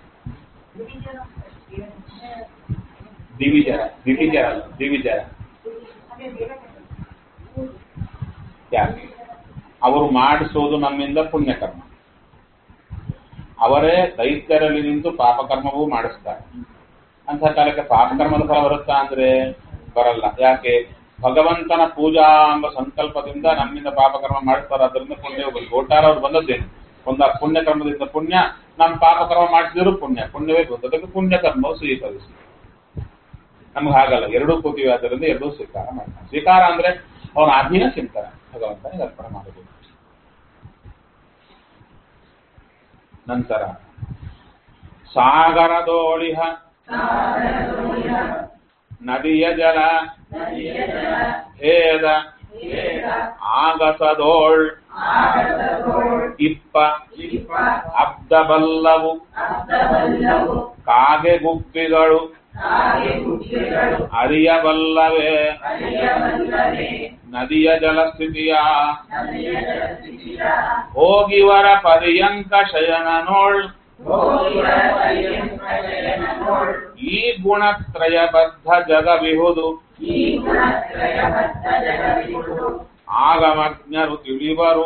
ದಿವಿಜರ ಯಾಕೆ? ಅವರು ಮಾಡಿಸೋದು ನಮ್ಮಿಂದ ಪುಣ್ಯಕರ್ಮ, ಅವರೇ ದೈತ್ಯರಲ್ಲಿ ನಿಂತು ಪಾಪಕರ್ಮವೂ ಮಾಡಿಸ್ತಾರೆ. ಅಂತಹ ಕಾಲಕ್ಕೆ ಪಾಪಕರ್ಮದ ಫಲ ಬರುತ್ತಾ ಅಂದ್ರೆ ಬರಲ್ಲ. ಯಾಕೆ? ಭಗವಂತನ ಪೂಜಾ ಎಂಬ ಸಂಕಲ್ಪದಿಂದ ನಮ್ಮಿಂದ ಪಾಪಕರ್ಮ ಮಾಡಿಸ್ತಾರೆ. ಅದರಿಂದ ಪುಣ್ಯ ಒಟ್ಟಾರೆ ಅವ್ರು ಬಂದದ್ದೇನು? ಒಂದು ಪುಣ್ಯಕರ್ಮದಿಂದ ಪುಣ್ಯ, ನಮ್ಮ ಪಾಪಕರ್ಮ ಮಾಡಿಸಿದ್ರು ಪುಣ್ಯವೇ ಬಂದು ಅದಕ್ಕೆ ಪುಣ್ಯಕರ್ಮವು ಸ್ವೀಕರಿಸಿ. ನಮ್ಗೆ ಹಾಗಲ್ಲ, ಎರಡೂ ಕೂತಿವೆ, ಆದ್ದರಿಂದ ಎರಡೂ ಸ್ವೀಕಾರ ಮಾಡ್ತಾನೆ. ಸ್ವೀಕಾರ ಅಂದ್ರೆ ಅವನ ಅಧೀನ ಚಿಂತನೆ, ಭಗವಂತನಿಗೆ ಅರ್ಪಣೆ ಮಾಡಬೇಕು. ನಂತರ ಸಾಗರದೋಳಿಹ ನದಿಯ ಜಲ ಭೇದ ಆಗಸದೋಳ್ ಇಪ್ಪ ಅಬ್ದಬಲ್ಲವು ಕಾಗೆ ಗುಪ್ಪಿಗಳು ಅರಿಯಬಲ್ಲವೇ ನದಿಯ ಜಲಸ್ಥಿತಿಯ ಹೋಗಿವರ ಪರ್ಯಂಕ ಶಯನನೋಳ್ ಈ ಗುಣತ್ರಯಬದ್ಧ ಜಗವಿಹುದು ಆಗಮಜ್ಞರು ತಿಳಿವರು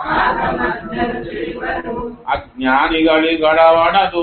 ಅಜ್ಞಾನಿಗಳಿಗಳವಡದು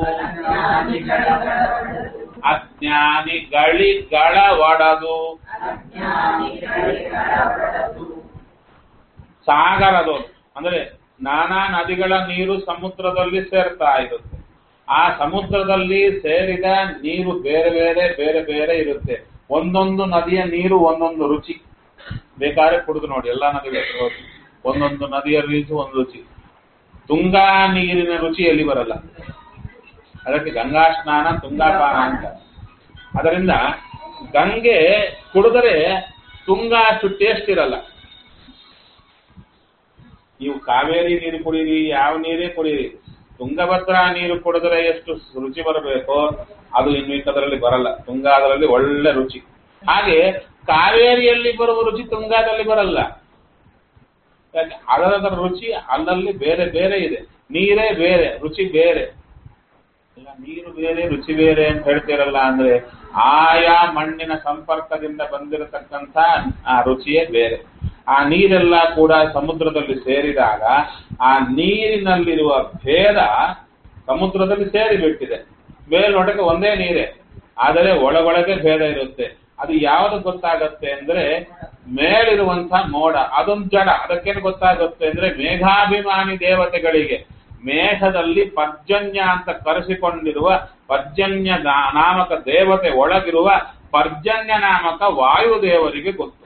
ಸಾಗರದೋಳು ಅಂದ್ರೆ ನಾನಾ ನದಿಗಳ ನೀರು ಸಮುದ್ರದಲ್ಲಿ ಸೇರ್ತಾ ಇರುತ್ತೆ. ಆ ಸಮುದ್ರದಲ್ಲಿ ಸೇರಿದ ನೀರು ಬೇರೆ ಬೇರೆ ಬೇರೆ ಬೇರೆ ಇರುತ್ತೆ. ಒಂದೊಂದು ನದಿಯ ನೀರು ಒಂದೊಂದು ರುಚಿ. ಬೇಕಾದ್ರೆ ಕುಡಿದು ನೋಡಿ, ಎಲ್ಲಾ ನದಿಗಳು ಒಂದೊಂದು ನದಿಯ ರುಚಿ ಒಂದು ರುಚಿ. ತುಂಗಾ ನೀರಿನ ರುಚಿ ಎಲ್ಲಿ ಬರಲ್ಲ. ಅದಕ್ಕೆ ಗಂಗಾ ಸ್ನಾನ ತುಂಗಾಪಾನ ಅಂತ. ಅದರಿಂದ ಗಂಗೆ ಕುಡಿದರೆ ತುಂಗಾ ಅಷ್ಟು ಟೇಸ್ಟ್ ಇರಲ್ಲ. ನೀವು ಕಾವೇರಿ ನೀರು ಕುಡೀರಿ, ಯಾವ ನೀರೇ ಕುಡೀರಿ, ತುಂಗಭದ್ರಾ ನೀರು ಕುಡಿದ್ರೆ ಎಷ್ಟು ರುಚಿ ಬರಬೇಕೋ ಅದು ಇನ್ನು ಇದರಲ್ಲಿ ಬರಲ್ಲ. ತುಂಗಾದಲ್ಲಿ ಒಳ್ಳೆ ರುಚಿ. ಹಾಗೆ ಕಾವೇರಿಯಲ್ಲಿ ಬರುವ ರುಚಿ ತುಂಗಾದಲ್ಲಿ ಬರಲ್ಲ. ಅದರ ರುಚಿ ಅಲ್ಲಲ್ಲಿ ಬೇರೆ ಬೇರೆ ಇದೆ. ನೀರೇ ಬೇರೆ, ರುಚಿ ಬೇರೆ. ನೀರು ಬೇರೆ ರುಚಿ ಬೇರೆ ಅಂತ ಹೇಳ್ತಿರಲ್ಲ ಅಂದ್ರೆ ಆಯಾ ಮಣ್ಣಿನ ಸಂಪರ್ಕದಿಂದ ಬಂದಿರತಕ್ಕಂಥ ಆ ರುಚಿಯೇ ಬೇರೆ. ಆ ನೀರೆಲ್ಲ ಕೂಡ ಸಮುದ್ರದಲ್ಲಿ ಸೇರಿದಾಗ ಆ ನೀರಿನಲ್ಲಿರುವ ಭೇದ ಸಮುದ್ರದಲ್ಲಿ ಸೇರಿಬಿಟ್ಟಿದೆ. ಮೇಲ್ನೋಟಕ್ಕೆ ಒಂದೇ ನೀರೇ, ಆದರೆ ಒಳಗೊಳಗೆ ಭೇದ ಇರುತ್ತೆ. ಅದು ಯಾವುದು ಗೊತ್ತಾಗತ್ತೆ ಅಂದ್ರೆ ಮೇಲಿರುವಂತಹ ಮೋಡ ಅದೊಂದು ಜಡ. ಅದಕ್ಕೇನು ಗೊತ್ತಾಗುತ್ತೆ ಅಂದ್ರೆ ಮೇಘಾಭಿಮಾನಿ ದೇವತೆಗಳಿಗೆ ಮೇಘದಲ್ಲಿ ಪರ್ಜನ್ಯ ಅಂತ ಕರೆಸಿಕೊಂಡಿರುವ ಪರ್ಜನ್ಯ ನಾಮಕ ದೇವತೆ ಒಳಗಿರುವ ಪರ್ಜನ್ಯ ನಾಮಕ ವಾಯುದೇವರಿಗೆ ಗೊತ್ತು.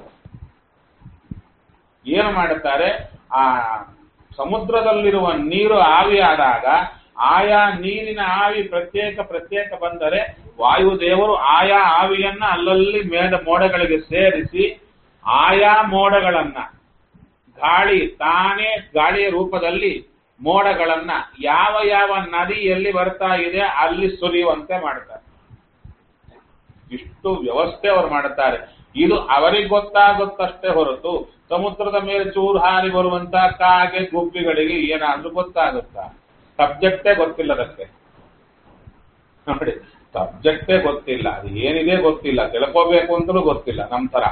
ಏನು ಮಾಡುತ್ತಾರೆ, ಆ ಸಮುದ್ರದಲ್ಲಿರುವ ನೀರು ಆವಿಯಾದಾಗ ಆಯಾ ನೀರಿನ ಆವಿ ಪ್ರತ್ಯೇಕ ಬಂದರೆ ವಾಯುದೇವರು ಆಯಾ ಆವಿಯನ್ನ ಅಲ್ಲಲ್ಲಿ ಮೋಡಗಳಿಗೆ ಸೇರಿಸಿ ಆಯಾ ಮೋಡಗಳನ್ನ ತಾನೇ ಗಾಳಿಯ ರೂಪದಲ್ಲಿ ಮೋಡಗಳನ್ನ ಯಾವ ನದಿಯಲ್ಲಿ ಬರ್ತಾ ಇದೆ ಅಲ್ಲಿ ಸುರಿಯುವಂತೆ ಮಾಡ್ತಾರೆ. ಇಷ್ಟು ವ್ಯವಸ್ಥೆ ಅವರು ಮಾಡುತ್ತಾರೆ. ಇದು ಅವರಿಗೆ ಗೊತ್ತಾಗುತ್ತಷ್ಟೇ ಹೊರತು ಸಮುದ್ರದ ಮೇಲೆ ಚೂರು ಹಾರಿ ಬರುವಂತ ಕಾಗೆ ಗುಬ್ಬಿಗಳಿಗೆ ಏನಾದ್ರೂ ಗೊತ್ತಾಗುತ್ತಾ? ಸಬ್ಜೆಕ್ಟೇ ಗೊತ್ತಿಲ್ಲ ಅದಕ್ಕೆ. ನೋಡಿ, ಸಬ್ಜೆಕ್ಟೇ ಗೊತ್ತಿಲ್ಲ, ಅದು ಏನಿದೆ ಗೊತ್ತಿಲ್ಲ, ತಿಳ್ಕೋಬೇಕು ಅಂತಲೂ ಗೊತ್ತಿಲ್ಲ. ನಮ್ಮ ತರ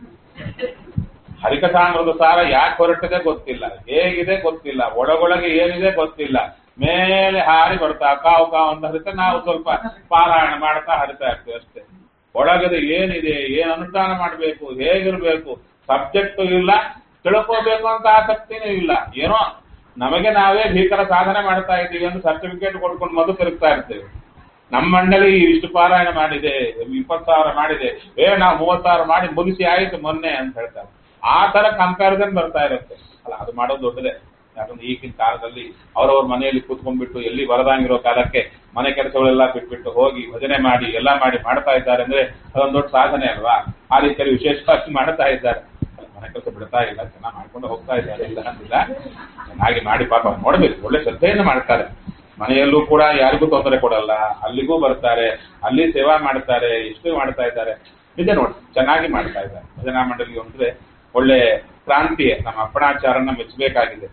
ಹರಿಕಥಾಮೃತ ಸಾರ ಯಾಕೆ ಹೊರಟಿದೆ ಗೊತ್ತಿಲ್ಲ, ಹೇಗಿದೆ ಗೊತ್ತಿಲ್ಲ, ಒಳಗೊಳಗೆ ಏನಿದೆ ಗೊತ್ತಿಲ್ಲ. ಮೇಲೆ ಹಾರಿ ಬರ್ತಾ ಕಾವು ಅಂತ ಹರಿತ ನಾವು ಸ್ವಲ್ಪ ಪಾರಾಯಣ ಮಾಡ್ತಾ ಹರಿತಾ ಇರ್ತೀವಿ ಅಷ್ಟೇ. ಒಳಗಡೆ ಏನಿದೆ, ಏನ್ ಅನುಷ್ಠಾನ ಮಾಡಬೇಕು, ಹೇಗಿರ್ಬೇಕು, ಸಬ್ಜೆಕ್ಟ್ ಇಲ್ಲ, ತಿಳ್ಕೋಬೇಕು ಅಂತ ಆಸಕ್ತಿನೂ ಇಲ್ಲ. ಏನೋ ನಮಗೆ ನಾವೇ ಭೀಕರ ಸಾಧನೆ ಮಾಡ್ತಾ ಇದ್ದೀವಿ ಅಂತ ಸರ್ಟಿಫಿಕೇಟ್ ಕೊಡ್ಕೊಂಡು ಮದು ತಿರುಗ್ತಾ ಇರ್ತೇವೆ. ನಮ್ಮ ಮಂಡಳಿ ಇಷ್ಟು ಪಾರಾಯಣ ಮಾಡಿದೆ, 20,000 ಮಾಡಿದೆ, ನಾವು 30,000 ಮಾಡಿ ಮುಗಿಸಿ ಆಯಿತು ಮೊನ್ನೆ ಅಂತ ಹೇಳ್ತಾರೆ. ಆ ತರ ಕಂಪ್ಯಾರಿಸನ್ ಬರ್ತಾ ಇರುತ್ತೆ. ಅಲ್ಲ, ಅದು ಮಾಡೋದು ದೊಡ್ಡದೇ. ಯಾಕಂದ್ರೆ ಈಗಿನ ಕಾಲದಲ್ಲಿ ಅವರವ್ರ ಮನೆಯಲ್ಲಿ ಕೂತ್ಕೊಂಡ್ಬಿಟ್ಟು ಎಲ್ಲಿ ಬರದಂಗಿರೋ ಕಾಲಕ್ಕೆ ಮನೆ ಕೆಲಸಗಳೆಲ್ಲ ಬಿಟ್ಬಿಟ್ಟು ಹೋಗಿ ಭಜನೆ ಮಾಡಿ ಎಲ್ಲ ಮಾಡ್ತಾ ಇದ್ದಾರೆ ಅಂದ್ರೆ ಅದೊಂದು ದೊಡ್ಡ ಸಾಧನೆ ಅಲ್ವಾ? ಆ ರೀತಿಯಲ್ಲಿ ವಿಶೇಷವಾಗಿ ಮಾಡ್ತಾ ಇದ್ದಾರೆ. ಮನೆ ಕೆಲಸ ಬಿಡ್ತಾ ಇಲ್ಲ, ಚೆನ್ನಾಗಿ ಮಾಡ್ಕೊಂಡು ಹೋಗ್ತಾ ಇದ್ದಾರೆ. ಇಲ್ಲ ಅಂದಿಲ್ಲ, ಚೆನ್ನಾಗಿ ಮಾಡಿ ಪಾಪ ನೋಡ್ಬೇಕು, ಒಳ್ಳೆ ಶ್ರದ್ಧೆಯಿಂದ ಮಾಡ್ತಾರೆ. ಮನೆಯಲ್ಲೂ ಕೂಡ ಯಾರಿಗೂ ತೊಂದರೆ ಕೊಡಲ್ಲ, ಅಲ್ಲಿಗೂ ಬರ್ತಾರೆ, ಅಲ್ಲಿ ಸೇವಾ ಮಾಡ್ತಾರೆ, ಎಷ್ಟು ಮಾಡ್ತಾ ಇದ್ದಾರೆ. ನಿಜ ನೋಡಿ, ಚೆನ್ನಾಗಿ ಮಾಡ್ತಾ ಇದ್ದಾರೆ. ಭಜನಾ ಮಂಡಳಿ ಅಂದ್ರೆ ಒಳ್ಳೆ ಕ್ರಾಂತಿಯೇ. ನಮ್ಮ ಅಪ್ಪಣಾಚಾರನ್ನ ಮೆಚ್ಚಬೇಕಾಗಿದೆ.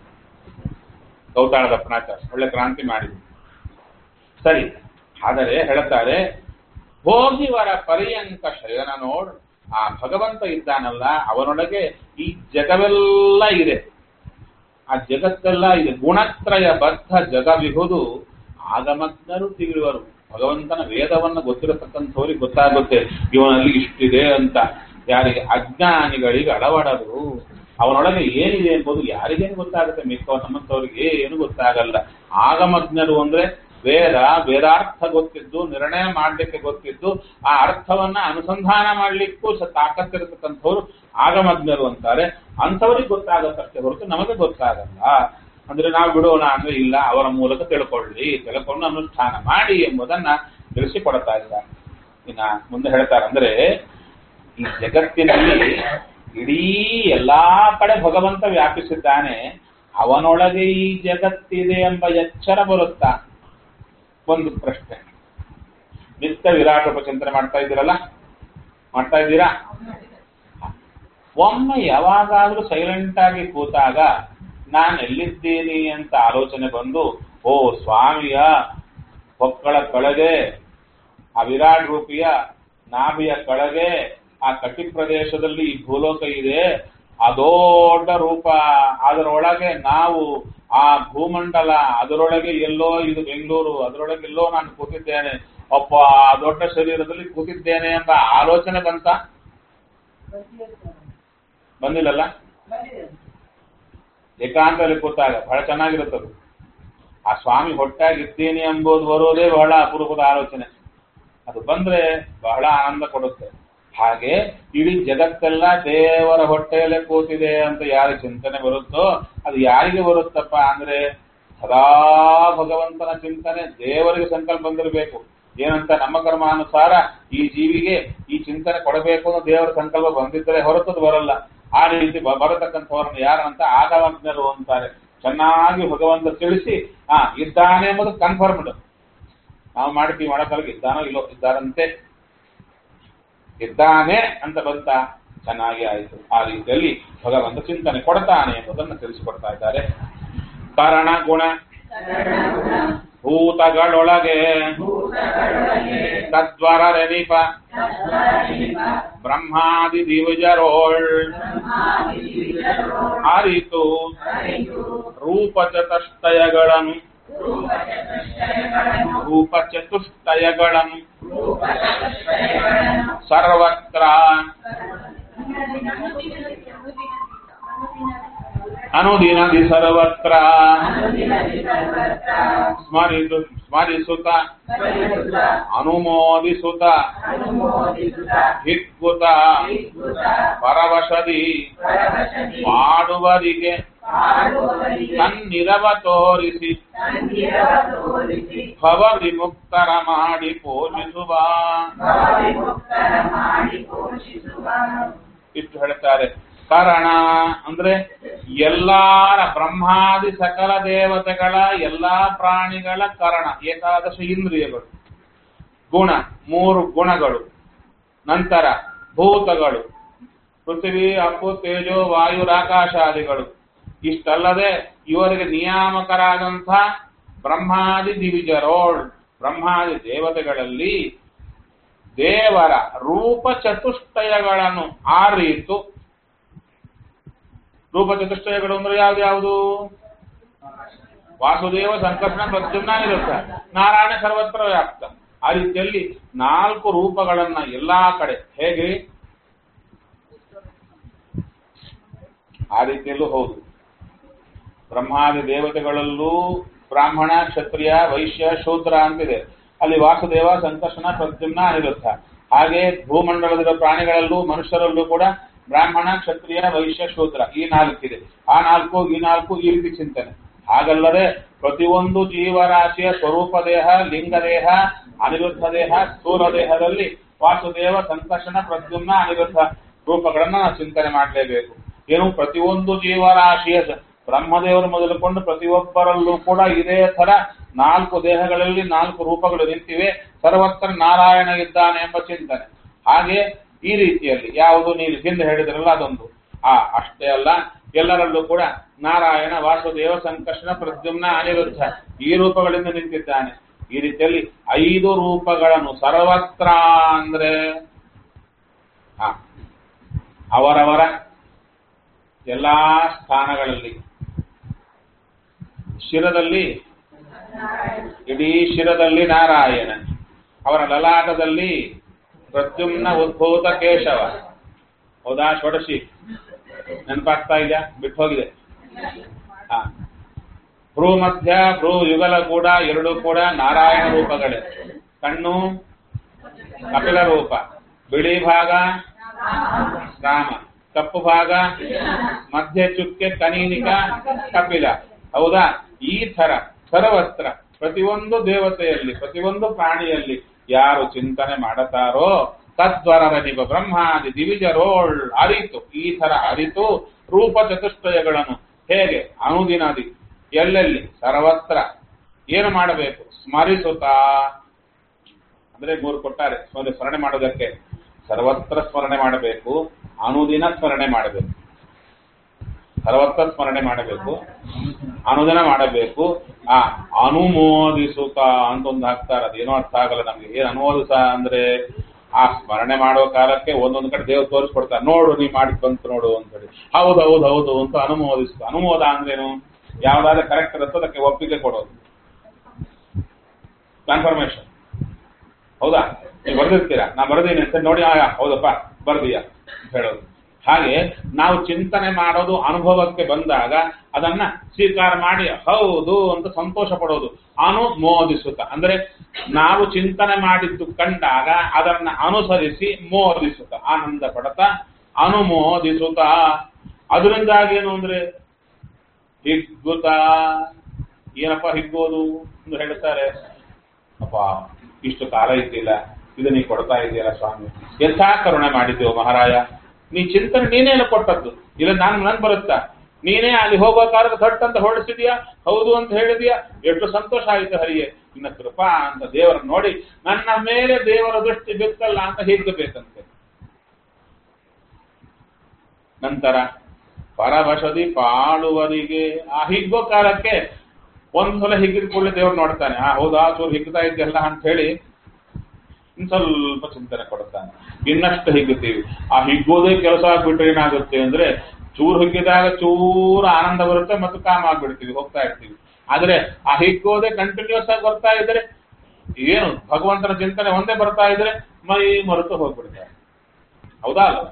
ಗೌತಾಳದ ಅಪ್ಪಣಾಚಾರ ಒಳ್ಳೆ ಕ್ರಾಂತಿ ಮಾಡಿದ್ರು. ಸರಿ, ಆದರೆ ಹೇಳ್ತಾರೆ, ಭೋಗಿವರ ಪರ್ಯಂಕ ಶಯನ ನೋಡ್, ಆ ಭಗವಂತ ಇದ್ದಾನಲ್ಲ ಅವನೊಳಗೆ ಈ ಜಗವೆಲ್ಲ ಇದೆ, ಆ ಜಗತ್ತೆಲ್ಲ ಇದೆ. ಗುಣತ್ರಯ ಬದ್ಧ ಜಗವಿಹುದು ಆಗಮಜ್ಞರು ತಿಳಿಯುವರು. ಭಗವಂತನ ವೇದವನ್ನು ಗೊತ್ತಿರತಕ್ಕಂಥವ್ರಿಗೆ ಗೊತ್ತಾಗುತ್ತೆ ಇವನಲ್ಲಿ ಇಷ್ಟಿದೆ ಅಂತ. ಯಾರಿಗೆ? ಅಜ್ಞಾನಿಗಳಿಗೆ ಅಳವಡದು. ಅವನೊಳಗೆ ಏನಿದೆ ಎಂಬುದು ಯಾರಿಗೇನು ಗೊತ್ತಾಗುತ್ತೆ, ಮಿಕ್ಕ ನಮ್ಮಂಥವ್ರಿಗೆ ಏನು ಗೊತ್ತಾಗಲ್ಲ. ಆಗಮಜ್ಞರು ಅಂದ್ರೆ ವೇದಾರ್ಥ ಗೊತ್ತಿದ್ದು, ನಿರ್ಣಯ ಮಾಡ್ಲಿಕ್ಕೆ ಗೊತ್ತಿದ್ದು, ಆ ಅರ್ಥವನ್ನ ಅನುಸಂಧಾನ ಮಾಡ್ಲಿಕ್ಕೂ ತಾಕತ್ತಿರತಕ್ಕಂಥವ್ರು ಆಗಮಜ್ಞರು ಅಂತಾರೆ. ಅಂಥವ್ರಿಗೆ ಗೊತ್ತಾಗತ್ತಷ್ಟೇ ಹೊರತು ನಮಗೆ ಗೊತ್ತಾಗಲ್ಲ. ಅಂದ್ರೆ ನಾವು ಬಿಡೋಣ ಅಂದ್ರೆ ಇಲ್ಲ, ಅವರ ಮೂಲಕ ತಿಳ್ಕೊಂಡು ಅನುಷ್ಠಾನ ಮಾಡಿ ಎಂಬುದನ್ನ ತಿಳಿಸಿಕೊಡ್ತಾ ಇದ್ದಾರೆ. ಇನ್ನ ಮುಂದೆ ಹೇಳ್ತಾರೆ, ಅಂದ್ರೆ ಈ ಜಗತ್ತಿನಲ್ಲಿ ಇಡೀ ಎಲ್ಲಾ ಕಡೆ ಭಗವಂತ ವ್ಯಾಪಿಸಿದ್ದಾನೆ. ಅವನೊಳಗೆ ಈ ಜಗತ್ತಿದೆ ಎಂಬ ಎಚ್ಚರ ಬರುತ್ತಾ? ಒಂದು ಪ್ರಶ್ನೆ. ನಿತ್ಯ ವಿರಾಟ ಉಪಚಿಂತನೆ ಮಾಡ್ತಾ ಇದ್ದೀರಲ್ಲ, ಮಾಡ್ತಾ ಇದ್ದೀರಾ? ಒಮ್ಮೆ ಯಾವಾಗಾದ್ರೂ ಸೈಲೆಂಟ್ ಆಗಿ ಕೂತಾಗ ನಾನು ಎಲ್ಲಿದ್ದೀನಿ ಅಂತ ಆಲೋಚನೆ ಬಂದು, ಓ ಸ್ವಾಮಿಯ ಹೊಕ್ಕಳ ಕೆಳಗೆ, ಆ ವಿರಾಟ್ ರೂಪಿಯ ನಾಭಿಯ ಕೆಳಗೆ, ಆ ಕಟಿ ಪ್ರದೇಶದಲ್ಲಿ ಈ ಭೂಲೋಕ ಇದೆ, ಆ ದೊಡ್ಡ ರೂಪ, ಅದರೊಳಗೆ ನಾವು, ಆ ಭೂಮಂಡಲ, ಅದರೊಳಗೆ ಎಲ್ಲೋ ಇದು ಬೆಂಗಳೂರು, ಅದರೊಳಗೆ ಎಲ್ಲೋ ನಾನು ಕೂತಿದ್ದೇನೆ, ಅಪ್ಪ ದೊಡ್ಡ ಶರೀರದಲ್ಲಿ ಕೂತಿದ್ದೇನೆ ಎಂಬ ಆಲೋಚನೆ ಬಂದಿಲ್ಲಲ್ಲ? ಏಕಾಂತದಲ್ಲಿ ಕೂತಾಗ ಬಹಳ ಚೆನ್ನಾಗಿರುತ್ತದೆ. ಆ ಸ್ವಾಮಿ ಹೊಟ್ಟಾಗಿದ್ದೀನಿ ಎಂಬುದು ಬರೋದೇ ಬಹಳ ಅಪರೂಪದ ಆಲೋಚನೆ. ಅದು ಬಂದ್ರೆ ಬಹಳ ಆನಂದ ಕೊಡುತ್ತೆ. ಹಾಗೆ ಇಡೀ ಜಗತ್ತೆಲ್ಲ ದೇವರ ಹೊಟ್ಟೆಯಲ್ಲೇ ಕೂತಿದೆ ಅಂತ ಯಾರಿಗೆ ಚಿಂತನೆ ಬರುತ್ತೋ ಅದು ಯಾರಿಗೆ ಬರುತ್ತಪ್ಪ ಅಂದ್ರೆ ಸದಾ ಭಗವಂತನ ಚಿಂತನೆ. ದೇವರಿಗೆ ಸಂಕಲ್ಪ ಬಂದಿರಬೇಕು. ಏನಂತ? ನಮ್ಮ ಕರ್ಮಾನುಸಾರ ಈ ಜೀವಿಗೆ ಈ ಚಿಂತನೆ ಕೊಡಬೇಕು ಅನ್ನೋ ದೇವರ ಸಂಕಲ್ಪ ಬಂದಿದ್ದರೆ ಹೊರತದ್ದು ಬರಲ್ಲ. ಆ ರೀತಿ ಬರತಕ್ಕಂಥವ್ರನ್ನ ಯಾರಂತ ಆಗಮಜ್ಞರು ಅಂತಾರೆ. ಚೆನ್ನಾಗಿ ಭಗವಂತ ತಿಳಿಸಿ ಇದ್ದಾನೆ ಎಂಬುದು ಕನ್ಫರ್ಮ್ಡ್. ನಾವು ಮಾಡ್ತೀವಿ, ಮಾಡೋಕ್ಕಾಗಿ ಇದ್ದಾನೋ ಇಲ್ಲೋ, ಇದ್ದಾರಂತೆ, ಇದ್ದಾನೆ ಅಂತ ಬಂತ, ಚೆನ್ನಾಗಿ ಆಯಿತು. ಆ ರೀತಿಯಲ್ಲಿ ಭಗವಂತ ಚಿಂತನೆ ಕೊಡ್ತಾನೆ ಎಂಬುದನ್ನು ತಿಳಿಸಿಕೊಡ್ತಾ ಇದ್ದಾರೆ. ಕಾರಣ ಗುಣ ಭೂತಗಳೊಳಗೆ ತದ್ವರ ರೆನಿಪ ಬ್ರಹ್ಮಾದಿ ದಿವಿಜರೋಳ್ ಅರಿತು ರೂಪಚತುಷ್ಟಯಗಳನ್ನು ಸರ್ವತ್ರ ಅನುದಿನದಿ ಸರ್ವತ್ರ ಸ್ಮರಿಸುತ್ತ ಅನುಮೋದಿಸುತ್ತ ಹಿಗ್ಗುತ್ತ ಪರವಶದಿ ಮಾಡುವರಿಗೆ ತನ್ನಿರವ ತೋರಿಸಿ ಭವ ವಿಮುಕ್ತರ ಮಾಡಿ ಪೋಷಿಸುವ. ಇಷ್ಟು ಹೇಳ್ತಾರೆ. ಕಾರಣ ಅಂದ್ರೆ ಎಲ್ಲಾರ ಬ್ರಹ್ಮಾದಿ ಸಕಲ ದೇವತೆಗಳ ಎಲ್ಲಾ ಪ್ರಾಣಿಗಳ ಕಾರಣ ಏಕಾದಶ ಇಂದ್ರಿಯಗಳು, ಗುಣ 3 ಗುಣಗಳು, ನಂತರ ಭೂತಗಳು ಪೃಥ್ವಿ ಅಪ್ಪು ತೇಜೋ ವಾಯುರಾಕಾಶಾದಿಗಳು. ಇಷ್ಟಲ್ಲದೆ ಇವರಿಗೆ ನಿಯಾಮಕರಾದಂಥ ಬ್ರಹ್ಮಾದಿ ದಿವಿಜರೋಳ್ ಬ್ರಹ್ಮಾದಿ ದೇವತೆಗಳಲ್ಲಿ ದೇವರ ರೂಪ ಚತುಷ್ಟಯಗಳನ್ನು ಆರಿತು. ರೂಪ ಚತುಷ್ಟಯಗಳು ಅಂದ್ರೆ ಯಾವ್ದು? ವಾಸುದೇವ, ಸಂಕರ್ಷಣ, ಪ್ರದ್ಯುಮ್ನ ಇರುತ್ತೆ. ನಾರಾಯಣ ಸರ್ವತ್ರ ವ್ಯಾಪ್ತ. ಆ ರೀತಿಯಲ್ಲಿ 4 ರೂಪಗಳನ್ನ ಎಲ್ಲಾ ಕಡೆ ಹೇಗೆ ಆ ರೀತಿಯಲ್ಲೂ ಹೌದು. ಬ್ರಹ್ಮಾದಿ ದೇವತೆಗಳಲ್ಲೂ ಬ್ರಾಹ್ಮಣ, ಕ್ಷತ್ರಿಯ, ವೈಶ್ಯ, ಶೂದ್ರ ಅಂತಿದೆ. ಅಲ್ಲಿ ವಾಸುದೇವ, ಸಂಕರ್ಷಣ, ಪ್ರದ್ಯುಮ್ನ, ಅನಿರುದ್ಧ. ಹಾಗೆ ಭೂಮಂಡಲದ ಪ್ರಾಣಿಗಳಲ್ಲೂ ಮನುಷ್ಯರಲ್ಲೂ ಕೂಡ ಬ್ರಾಹ್ಮಣ, ಕ್ಷತ್ರಿಯ, ವೈಶ್ಯ, ಶೂದ್ರ ಈ 4 ಇದೆ. ಆ 4 ಈ ರೀತಿ ಚಿಂತನೆ. ಹಾಗಲ್ಲದೆ ಪ್ರತಿಯೊಂದು ಜೀವರಾಶಿಯ ಸ್ವರೂಪ ದೇಹ, ಲಿಂಗ ದೇಹ, ಅನಿರುದ್ಧ ದೇಹ, ಸ್ಥೂಲ ದೇಹದಲ್ಲಿ ವಾಸುದೇವ, ಸಂಕರ್ಷಣ, ಪ್ರದ್ಯುಮ್ನ, ಅನಿರುದ್ಧ ರೂಪಗಳನ್ನ ನಾವು ಚಿಂತನೆ ಮಾಡಲೇಬೇಕು. ಏನು ಪ್ರತಿಯೊಂದು ಜೀವರಾಶಿಯ ಬ್ರಹ್ಮದೇವರು ಮೊದಲುಕೊಂಡು ಪ್ರತಿಯೊಬ್ಬರಲ್ಲೂ ಕೂಡ ಇದೇ ತರ 4 ದೇಹಗಳಲ್ಲಿ 4 ರೂಪಗಳು ನಿಂತಿವೆ. ಸರ್ವತ್ರ ನಾರಾಯಣ ಇದ್ದಾನೆ ಎಂಬ ಚಿಂತನೆ. ಹಾಗೆ ಈ ರೀತಿಯಲ್ಲಿ ಯಾವುದು ನೀವು ಹಿಂದೆ ಹೇಳಿದ್ರಲ್ಲ ಅದೊಂದು. ಅಷ್ಟೇ ಅಲ್ಲ, ಎಲ್ಲರಲ್ಲೂ ಕೂಡ ನಾರಾಯಣ, ವಾಸುದೇವ, ಸಂಕರ್ಷಣ, ಪ್ರದ್ಯುಮ್ನ, ಅನಿರುದ್ಧ ಈ ರೂಪಗಳಿಂದ ನಿಂತಿದ್ದಾನೆ. ಈ ರೀತಿಯಲ್ಲಿ 5 ರೂಪಗಳನ್ನು ಸರ್ವತ್ರ ಅಂದ್ರೆ ಅವರವರ ಎಲ್ಲಾ ಸ್ಥಾನಗಳಲ್ಲಿ ಶಿರದಲ್ಲಿ, ಇಡೀ ಶಿರದಲ್ಲಿ ನಾರಾಯಣ, ಅವರ ಲಲಾಟದಲ್ಲಿ ಪ್ರದ್ಯುಮ್ನ, ಉದ್ಭೂತ, ಕೇಶವ. ಹೌದಾ? ಷೋಡಶಿ ನೆನಪಾಗ್ತಾ ಇದೆಯಾ? ಬಿಟ್ಟು ಹೋಗಿದೆ. ಭ್ರೂ ಮಧ್ಯ, ಭ್ರೂ ಯುಗಲ ಕೂಡ 2 ಕೂಡ ನಾರಾಯಣ ರೂಪಗಳೇ. ಕಣ್ಣು ಕಪಿಲ ರೂಪ, ಬಿಳಿ ಭಾಗ ರಾಮ, ಕಪ್ಪು ಭಾಗ ಮಧ್ಯ ಚುಕ್ಕೆ ಕನೀನಿಕ ಕಪಿಲ. ಹೌದಾ? ಈ ತರ ಸರ್ವತ್ರ ಪ್ರತಿಯೊಂದು ದೇವತೆಯಲ್ಲಿ, ಪ್ರತಿಯೊಂದು ಪ್ರಾಣಿಯಲ್ಲಿ ಯಾರು ಚಿಂತನೆ ಮಾಡುತ್ತಾರೋ ತದ್ವರನಿವ ಬ್ರಹ್ಮಾದಿ ದಿವಿಜರೋಳ್ ಅರಿತು. ಈ ತರ ಅರಿತು ರೂಪ ಚತುಷ್ಟಯಗಳನ್ನು ಹೇಗೆ ಅನುದಿನದಿ ಎಲ್ಲೆಲ್ಲಿ ಸರ್ವತ್ರ ಏನು ಮಾಡಬೇಕು? ಸ್ಮರಿಸುತ್ತಾ ಅಂದ್ರೆ 3 ಕೊಟ್ಟಾರೆ ಸ್ಮರಣೆ ಮಾಡೋದಕ್ಕೆ. ಸರ್ವತ್ರ ಸ್ಮರಣೆ ಮಾಡಬೇಕು, ಅನುದಿನ ಸ್ಮರಣೆ ಮಾಡಬೇಕು. ಸರ್ವತ್ರ ಸ್ಮರಣೆ ಮಾಡಬೇಕು, ಅನುದಿನ ಮಾಡಬೇಕು. ಅನುಮೋದಿಸುತ್ತ ಅಂತ ಒಂದು ಹಾಕ್ತಾರೆ. ಅದೇನೋ ಅರ್ಥ ಆಗಲ್ಲ ನಮ್ಗೆ. ಏನ್ ಅನುಮೋದಿಸ ಅಂದ್ರೆ ಆ ಸ್ಮರಣೆ ಮಾಡೋ ಕಾಲಕ್ಕೆ ಒಂದೊಂದು ಕಡೆ ದೇವ್ರು ತೋರಿಸ್ಕೊಡ್ತಾರೆ. ನೋಡು, ನೀ ಮಾಡಿ ಬಂತು ನೋಡು ಅಂತೇಳಿ. ಹೌದು ಅಂತ ಅನುಮೋದಿಸ್ತು. ಅನುಮೋದ ಅಂದ್ರೇನು? ಯಾವ್ದಾದ್ರೆ ಕರೆಕ್ಟ್ ಇರುತ್ತೋ ಅದಕ್ಕೆ ಒಪ್ಪಿಗೆ ಕೊಡೋದು, ಕನ್ಫರ್ಮೇಶನ್. ಹೌದಾ? ನೀವು ಬರ್ದಿರ್ತೀರಾ, ನಾ ಬರ್ದೀನಿ ಅಂತ ನೋಡಿ, ಹೌದಪ್ಪ ಬರ್ದೀಯ ಅಂತ ಹೇಳೋದು. ಹಾಗೆ ನಾವು ಚಿಂತನೆ ಮಾಡೋದು ಅನುಭವಕ್ಕೆ ಬಂದಾಗ ಅದನ್ನ ಸ್ವೀಕಾರ ಮಾಡಿ ಹೌದು ಅಂತ ಸಂತೋಷ ಪಡೋದು. ಅನುಮೋದಿಸುತ್ತ ಅಂದ್ರೆ ನಾವು ಚಿಂತನೆ ಮಾಡಿದ್ದು ಕಂಡಾಗ ಅದನ್ನ ಅನುಸರಿಸಿ ಮೋದಿಸುತ್ತ, ಆನಂದ ಪಡತಾ ಅನುಮೋದಿಸುತ್ತ. ಅದರಿಂದಾಗಿ ಏನು ಅಂದ್ರೆ ಹಿಗ್ಗುತ್ತ. ಏನಪ್ಪ ಹಿಗ್ಗೋದು ಎಂದು ಹೇಳ್ತಾರೆ. ಅಪ್ಪ ಇಷ್ಟು ಕಾಲ ಇದ್ದಿಲ್ಲ, ಇದು ನೀ ಕೊಡ್ತಾ ಇದೆಯಲ್ಲ ಸ್ವಾಮಿ, ಎಂಥ ಕರುಣೆ ಮಾಡಿದ್ದೇವು ಮಹಾರಾಯ. ನೀ ಚಿಂತನೆ ನೀನೇನು ಕೊಟ್ಟದ್ದು, ಇಲ್ಲ ನನ್ ಬರುತ್ತಾ? ನೀನೇ ಅಲ್ಲಿ ಹೋಗೋ ಕಾಲಕ್ಕೆ ದೊಡ್ಡ ಅಂತ ಹೊರಡಿಸಿದ್ಯಾ, ಹೌದು ಅಂತ ಹೇಳಿದ್ಯಾ, ಎಷ್ಟು ಸಂತೋಷ ಆಯಿತು ಹರಿಯೇ, ನಿನ್ನ ಕೃಪಾ ಅಂತ ದೇವರ ನೋಡಿ ನನ್ನ ಮೇಲೆ ದೇವರ ದೃಷ್ಟಿ ಬಿತ್ತಲ್ಲ ಅಂತ ಹಿಗ್ಗಬೇಕಂತೆ. ನಂತರ ಪರವಶದಿ ಪಾಳುವರಿಗೆ ಆ ಹಿಗ್ಗೋ ಕಾಲಕ್ಕೆ ಒಂದ್ಸಲ ಹಿಗ್ಗಿದ ಕೂಡಲೇ ದೇವ್ರು ನೋಡ್ತಾನೆ. ಹೌದಾ ಚೂರು ಹಿಗ್ತಾ ಇದೆಯಲ್ಲ ಅಂತ ಹೇಳಿ ಇನ್ ಸ್ವಲ್ಪ ಚಿಂತನೆ ಕೊಡ್ತಾನೆ. ಇನ್ನಷ್ಟು ಹಿಗ್ಗುತ್ತೀವಿ. ಆ ಹಿಗ್ಗೋದೇ ಕೆಲಸ ಆಗ್ಬಿಟ್ರೆ ಏನಾಗುತ್ತೆ ಅಂದ್ರೆ ಚೂರು ಹಿಗ್ಗಿದಾಗ ಚೂರು ಆನಂದ ಬರುತ್ತೆ ಮತ್ತು ಕಾಮ ಆಗ್ಬಿಡ್ತೀವಿ, ಹೋಗ್ತಾ ಇರ್ತೀವಿ. ಆದ್ರೆ ಆ ಹಿಗ್ಗೋದೇ ಕಂಟಿನ್ಯೂಸ್ ಆಗಿ ಬರ್ತಾ ಇದ್ರೆ ಏನು ಭಗವಂತನ ಚಿಂತನೆ ಒಂದೇ ಬರ್ತಾ ಇದ್ರೆ ಮೈ ಮರೆತು ಹೋಗ್ಬಿಡ್ತಾರೆ. ಹೌದಾ ಅಲ್ಲ?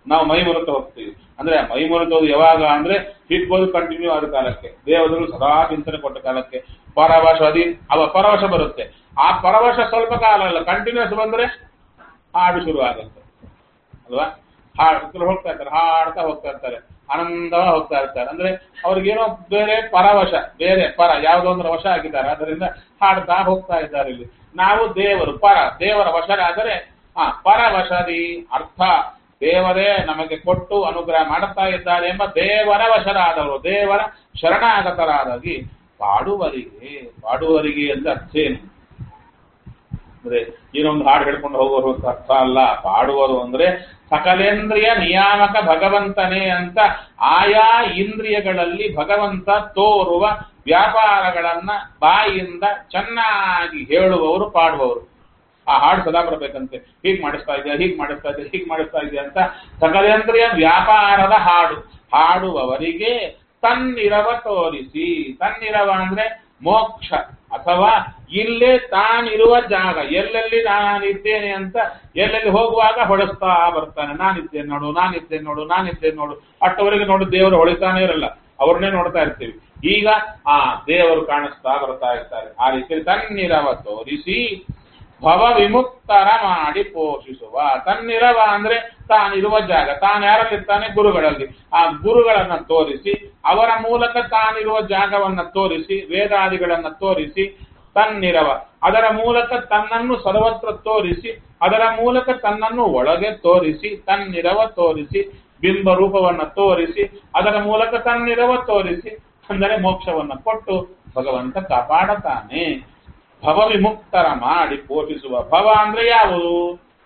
ನಾವು ಮೈ ಮರೆತು ಹೋಗ್ತೀವಿ. ಅಂದ್ರೆ ಮೈ ಮರೆತೋದು ಯಾವಾಗ ಅಂದ್ರೆ ಹಿಡ್ಬೋದು ಕಂಟಿನ್ಯೂ ಆದ ಕಾಲಕ್ಕೆ, ದೇವದರು ಸದಾ ಚಿಂತನೆ ಕೊಟ್ಟ ಕಾಲಕ್ಕೆ ಪರವಶ ಪರವಶ ಬರುತ್ತೆ. ಆ ಪರವಶ ಸ್ವಲ್ಪ ಕಾಲ ಅಲ್ಲ, ಕಂಟಿನ್ಯೂಸ್ ಬಂದ್ರೆ ಹಾಡು ಶುರು ಆಗುತ್ತೆ ಅಲ್ವಾ. ಹಾಡು ಹೋಗ್ತಾ ಇರ್ತಾರೆ, ಹಾಡ್ತಾ ಹೋಗ್ತಾ ಇರ್ತಾರೆ, ಆನಂದವಾಗಿ ಹೋಗ್ತಾ ಇರ್ತಾರೆ. ಅಂದ್ರೆ ಅವ್ರಿಗೇನೋ ಬೇರೆ ಪರವಶ, ಬೇರೆ ಪರ ಯಾವುದೋ ಒಂದು ವಶ ಆಗಿದ್ದಾರೆ, ಅದರಿಂದ ಹಾಡ್ತಾ ಹೋಗ್ತಾ ಇದ್ದಾರೆ. ಇಲ್ಲಿ ನಾವು ದೇವರು ದೇವರ ವಶರಾದರೆ ಪರವಶದಿ ಅರ್ಥ ದೇವರೇ ನಮಗೆ ಕೊಟ್ಟು ಅನುಗ್ರಹ ಮಾಡುತ್ತಾ ಇದ್ದಾರೆ ಎಂಬ ದೇವರ ವಶರಾದವರು, ದೇವರ ಶರಣಾಗತರಾದಾಗಿ ಪಾಡುವರಿಗೆ ಅಂತ ಅರ್ಥ ಏನು ಅಂದ್ರೆ ಏನೊಂದು ಹಾಡು ಹೇಳ್ಕೊಂಡು ಹೋಗೋರು ಅಂತ ಅರ್ಥ ಅಲ್ಲ. ಪಾಡುವರು ಅಂದ್ರೆ ಸಕಲೇಂದ್ರಿಯ ನಿಯಾಮಕ ಭಗವಂತನೇ ಅಂತ ಆಯಾ ಇಂದ್ರಿಯಗಳಲ್ಲಿ ಭಗವಂತ ತೋರುವ ವ್ಯಾಪಾರಗಳನ್ನ ಬಾಯಿಯಿಂದ ಚೆನ್ನಾಗಿ ಹೇಳುವವರು ಪಾಡುವವರು. ಆ ಹಾಡು ಸದಾ ಬರಬೇಕಂತೆ, ಹೀಗ್ ಮಾಡಿಸ್ತಾ ಇದೆಯಾ, ಹೀಗ್ ಮಾಡಿಸ್ತಾ ಇದೆಯಾ, ಹೀಗ್ ಮಾಡಿಸ್ತಾ ಇದೆಯಾ ಅಂತ ಸಕಲೇಂದ್ರಿಯ ವ್ಯಾಪಾರದ ಹಾಡುವವರಿಗೆ ತನ್ನಿರವ ತೋರಿಸಿ. ತನ್ನಿರವ ಅಂದ್ರೆ ಮೋಕ್ಷ ಅಥವಾ ಇಲ್ಲೇ ತಾನಿರುವ ಜಾಗ, ಎಲ್ಲೆಲ್ಲಿ ನಾನಿದ್ದೇನೆ ಅಂತ ಎಲ್ಲೆಲ್ಲಿ ಹೋಗುವಾಗ ಹೊಡೆಸ್ತಾ ಬರ್ತಾನೆ. ನಾನಿದ್ದೇನೆ ನೋಡು, ನಾನಿದ್ದೇನೆ ನೋಡು, ನಾನಿದ್ದೇನೆ ನೋಡು. ಅಷ್ಟವರೆಗೆ ನೋಡಿ ದೇವರು ಹೊಳಿತಾನೆ ಇರಲ್ಲ, ಅವ್ರನ್ನೇ ನೋಡ್ತಾ ಇರ್ತೀವಿ. ಈಗ ಆ ದೇವರು ಕಾಣಿಸ್ತಾ ಬರ್ತಾ ಇರ್ತಾರೆ. ಆ ರೀತಿ ತನ್ನಿರವ ತೋರಿಸಿ ಭವ ವಿಮುಕ್ತರ ಮಾಡಿ ಪೋಷಿಸುವ. ತನ್ನಿರವ ಅಂದ್ರೆ ತಾನಿರುವ ಜಾಗ, ತಾನು ಯಾರಲ್ಲಿರ್ತಾನೆ ಗುರುಗಳಲ್ಲಿ, ಆ ಗುರುಗಳನ್ನ ತೋರಿಸಿ ಅವರ ಮೂಲಕ ತಾನಿರುವ ಜಾಗವನ್ನ ತೋರಿಸಿ ವೇದಾದಿಗಳನ್ನ ತೋರಿಸಿ ತನ್ನಿರವ, ಅದರ ಮೂಲಕ ತನ್ನನ್ನು ಸರ್ವತ್ರ ತೋರಿಸಿ ಅದರ ಮೂಲಕ ತನ್ನನ್ನು ಒಳಗೆ ತೋರಿಸಿ ತನ್ನಿರವ ತೋರಿಸಿ ಬಿಂಬ ರೂಪವನ್ನ ತೋರಿಸಿ ಅದರ ಮೂಲಕ ತನ್ನಿರವ ತೋರಿಸಿ ಅಂದರೆ ಮೋಕ್ಷವನ್ನ ಕೊಟ್ಟು ಭಗವಂತ ಕಾಪಾಡತಾನೆ. ಭವ ವಿಮುಕ್ತರ ಮಾಡಿ ಪೋಷಿಸುವ. ಭವ ಅಂದ್ರೆ ಯಾವುದು?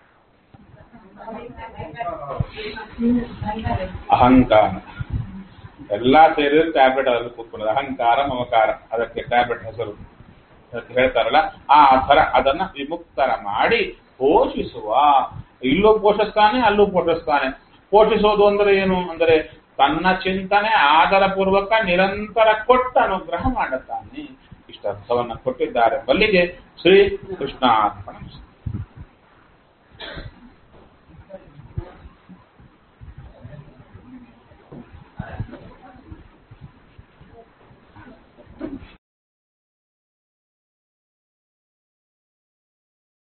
ಅಹಂಕಾರ. ಎಲ್ಲಾ ಸೇರಿದ್ರೆ ಟ್ಯಾಬ್ಲೆಟ್ ಅದರಲ್ಲಿ ಕೂತ್ಕೊಳ್ಳೋದು. ಅಹಂಕಾರ ಮಮಕಾರ, ಅದಕ್ಕೆ ಟ್ಯಾಬ್ಲೆಟ್ ಹೆಸರು ಅದಕ್ಕೆ ಹೇಳ್ತಾರಲ್ಲ, ಆ ಥರ ಅದನ್ನ ವಿಮುಕ್ತರ ಮಾಡಿ ಪೋಷಿಸುವ. ಇಲ್ಲೂ ಪೋಷಿಸ್ತಾನೆ, ಅಲ್ಲೂ ಪೋಷಿಸ್ತಾನೆ. ಪೋಷಿಸೋದು ಅಂದ್ರೆ ಏನು ಅಂದ್ರೆ ತನ್ನ ಚಿಂತನೆ ಆದರ ಪೂರ್ವಕ ನಿರಂತರ ಕೊಟ್ಟು ಅನುಗ್ರಹ ಮಾಡುತ್ತಾನೆ. ಇಷ್ಟ ಅರ್ಥವನ್ನ ಕೊಟ್ಟಿದ್ದಾರೆ. ಬಲ್ಲಿಗೆ ಶ್ರೀ ಕೃಷ್ಣಾರ್ಪಣ.